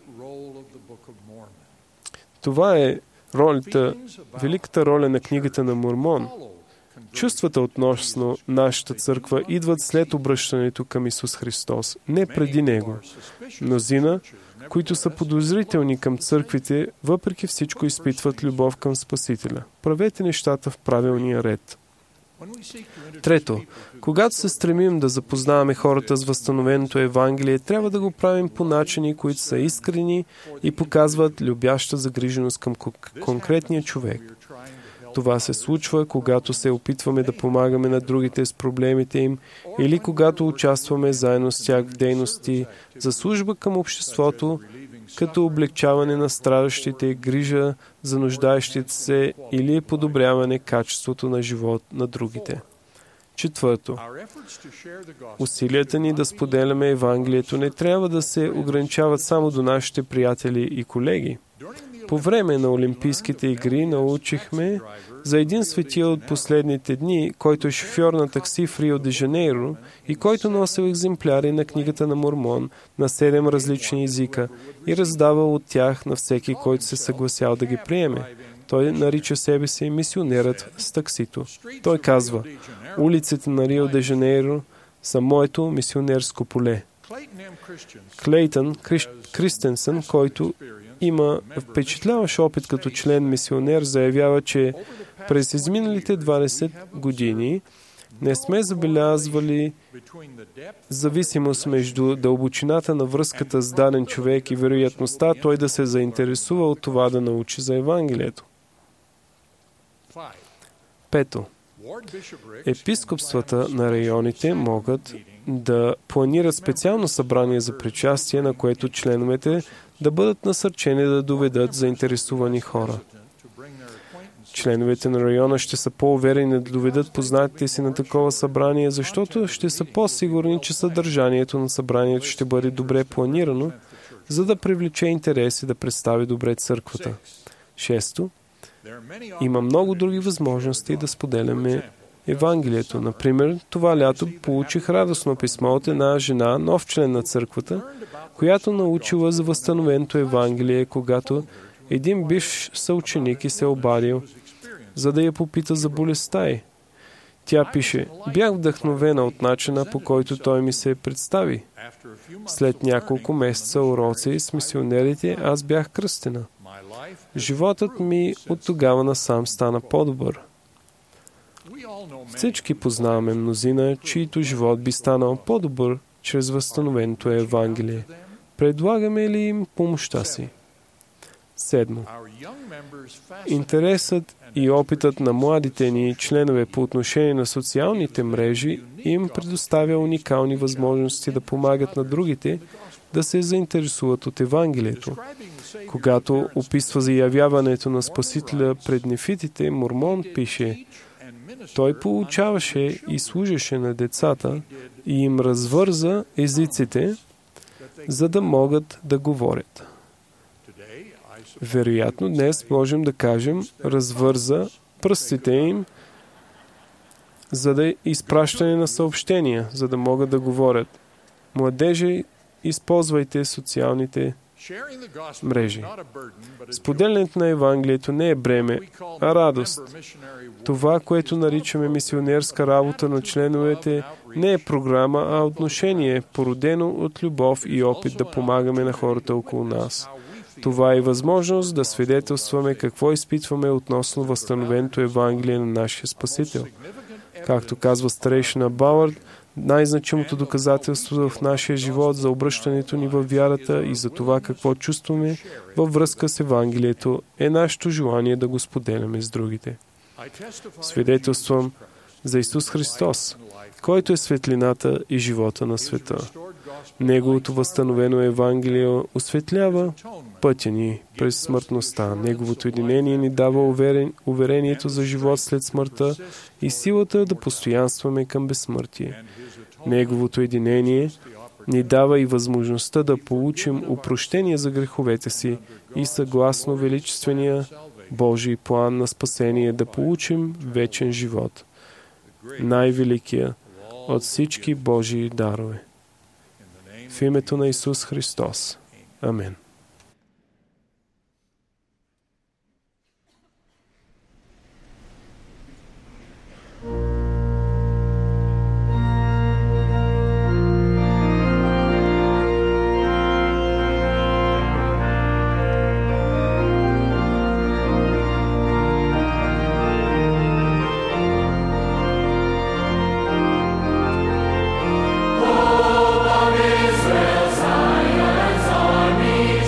Това е великата роля на книгата на Мормон. Чувствата относно нашата църква идват след обръщането към Исус Христос, не преди Него. Мнозина, които са подозрителни към църквите, въпреки всичко изпитват любов към Спасителя. Правете нещата в правилния ред. Трето, когато се стремим да запознаваме хората с възстановеното Евангелие, трябва да го правим по начини, които са искрени и показват любяща загриженост към конкретния човек. Това се случва, когато се опитваме да помагаме на другите с проблемите им или когато участваме заедно с тях в дейности за служба към обществото, като облегчаване на страдащите, грижа за нуждаещите се или подобряване качеството на живот на другите. Четвърто, усилията ни да споделяме Евангелието не трябва да се ограничават само до нашите приятели и колеги. По време на Олимпийските игри научихме за един светил от последните дни, който е шофьор на такси в Рио де Жанейро и който носил екземпляри на книгата на Мормон на 7 различни езика и раздавал от тях на всеки, който се съгласял да ги приеме. Той нарича себе си мисионерът с таксито. Той казва: улиците на Рио де Жанейро са моето мисионерско поле. Клейтън Кристенсън, който има впечатляващ опит като член мисионер, заявява, че през изминалите 20 години не сме забелязвали зависимост между дълбочината на връзката с даден човек и вероятността той да се заинтересува от това да научи за Евангелието. Пето. Епископствата на районите могат да планират специално събрание за причастие, на което членовете да бъдат насърчени да доведат заинтересувани хора. Членовете на района ще са по-уверени да доведат познатите си на такова събрание, защото ще са по-сигурни, че съдържанието на събранието ще бъде добре планирано, за да привлече интерес и да представи добре църквата. Шесто, има много други възможности да споделяме Евангелието. Например, това лято получих радостно писмо от една жена, нов член на църквата, която научила за възстановеното Евангелие, когато един бивш съученик и се обадил, за да я попита за болестта й. Тя пише: бях вдъхновена от начина, по който той ми се представи. След няколко месеца уроци с мисионерите, аз бях кръстена. Животът ми от тогава насам стана по-добър. Всички познаваме мнозина, чието живот би станал по-добър чрез възстановеното Евангелие. Предлагаме ли им помощта си? 7. Интересът и опитът на младите ни членове по отношение на социалните мрежи им предоставя уникални възможности да помагат на другите да се заинтересуват от Евангелието. Когато описва заявяването на Спасителя пред нефитите, Мормон пише: той получаваше и служеше на децата и им развърза езиците, за да могат да говорят. Вероятно, днес можем да кажем, развърза пръстите им, за да изпращане на съобщения, за да могат да говорят. Младежи, използвайте социалните мрежи. Споделянето на Евангелието не е бреме, а радост. Това, което наричаме мисионерска работа на членовете, не е програма, а отношение, породено от любов и опит да помагаме на хората около нас. Това е възможност да свидетелстваме какво изпитваме относно възстановеното Евангелие на нашия Спасител. Както казва старейшина Бауърд, най-значимото доказателство в нашия живот за обръщането ни във вярата и за това какво чувстваме във връзка с Евангелието е нашето желание да го споделяме с другите. Свидетелствам за Исус Христос, който е светлината и живота на света. Неговото възстановено Евангелие осветлява пътя ни през смъртността. Неговото единение ни дава уверението за живот след смъртта и силата да постоянстваме към безсмъртие. Неговото единение ни дава и възможността да получим опрощение за греховете си и съгласно величествения Божий план на спасение да получим вечен живот. Най-великия от всички Божии дарове. В името на Исус Христос. Амин. Israel, Zion's army.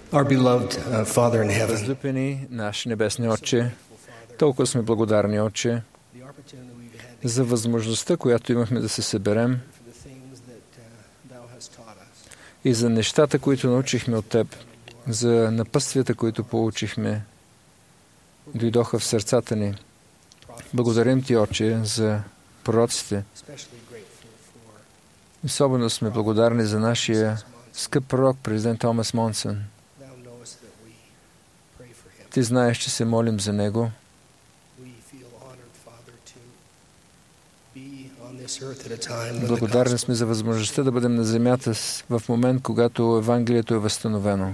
Our beloved Father in heaven, Възлюбени наш небесни Отче, толкова сме благодарни, Отче, за възможността, която имахме да се съберем и за нещата, които научихме от Теб, за напътствията, които получихме, дойдоха в сърцата ни. Благодарим Ти, Отче, за пророците. Особено сме благодарни за нашия скъп пророк, президент Томас Монсън. Ти знаеш, че се молим за него. Благодарни сме за възможността да бъдем на земята в момент, когато Евангелието е възстановено.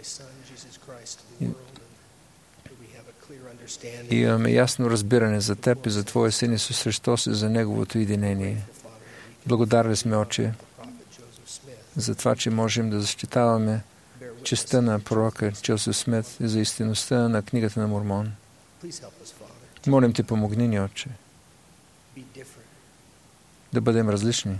И имаме ясно разбиране за Теб и за Твоя Син Исус Христос и за Неговото единение. Благодарни сме, Отче, за това, че можем да защитаваме честта на пророка Джозеф Смит и за истинността на книгата на Мормон. Молим Ти, помогни ни, Отче, да бъдем различни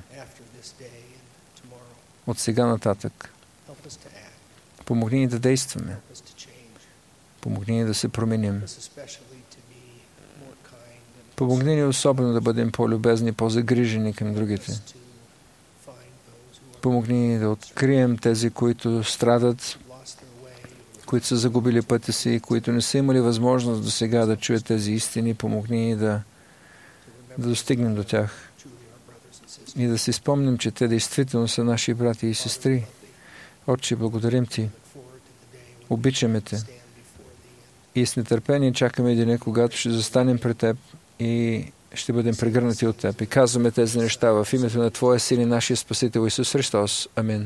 от сега нататък. Помогни ни да действаме. Помогни ни да се променим. Помогни ни особено да бъдем по-любезни, по-загрижени към другите. Помогни ни да открием тези, които страдат, които са загубили пътя си, които не са имали възможност до сега да чуят тези истини. Помогни ни да достигнем до тях и да си спомним, че те действително са наши брати и сестри. Отче, благодарим Ти. Обичаме Те. И с нетърпение чакаме деня, когато ще застанем пред Теб и ще бъдем прегърнати от Теб. И казваме тези неща в името на Твоя Син и нашия Спасител Исус Христос. Амин.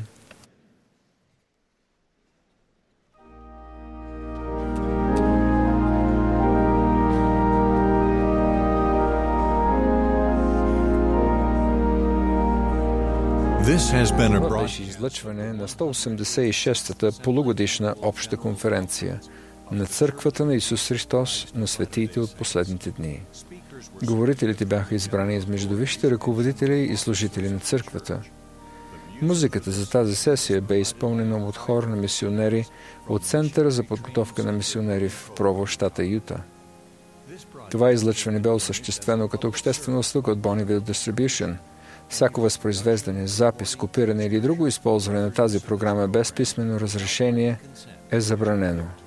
Това беше излъчване на 186-та полугодишна обща конференция на Църквата на Исус Христос на светиите от последните дни. Говорителите бяха избрани измежду висшите ръководители и служители на Църквата. Музиката за тази сесия бе изпълнена от хор на мисионери от Центъра за подготовка на мисионери в Прово, щата Юта. Това излъчване бе осъществено като обществена услуга от Bonneville Distribution. Всяко възпроизвеждане, запис, копиране или друго използване на тази програма без писмено разрешение е забранено.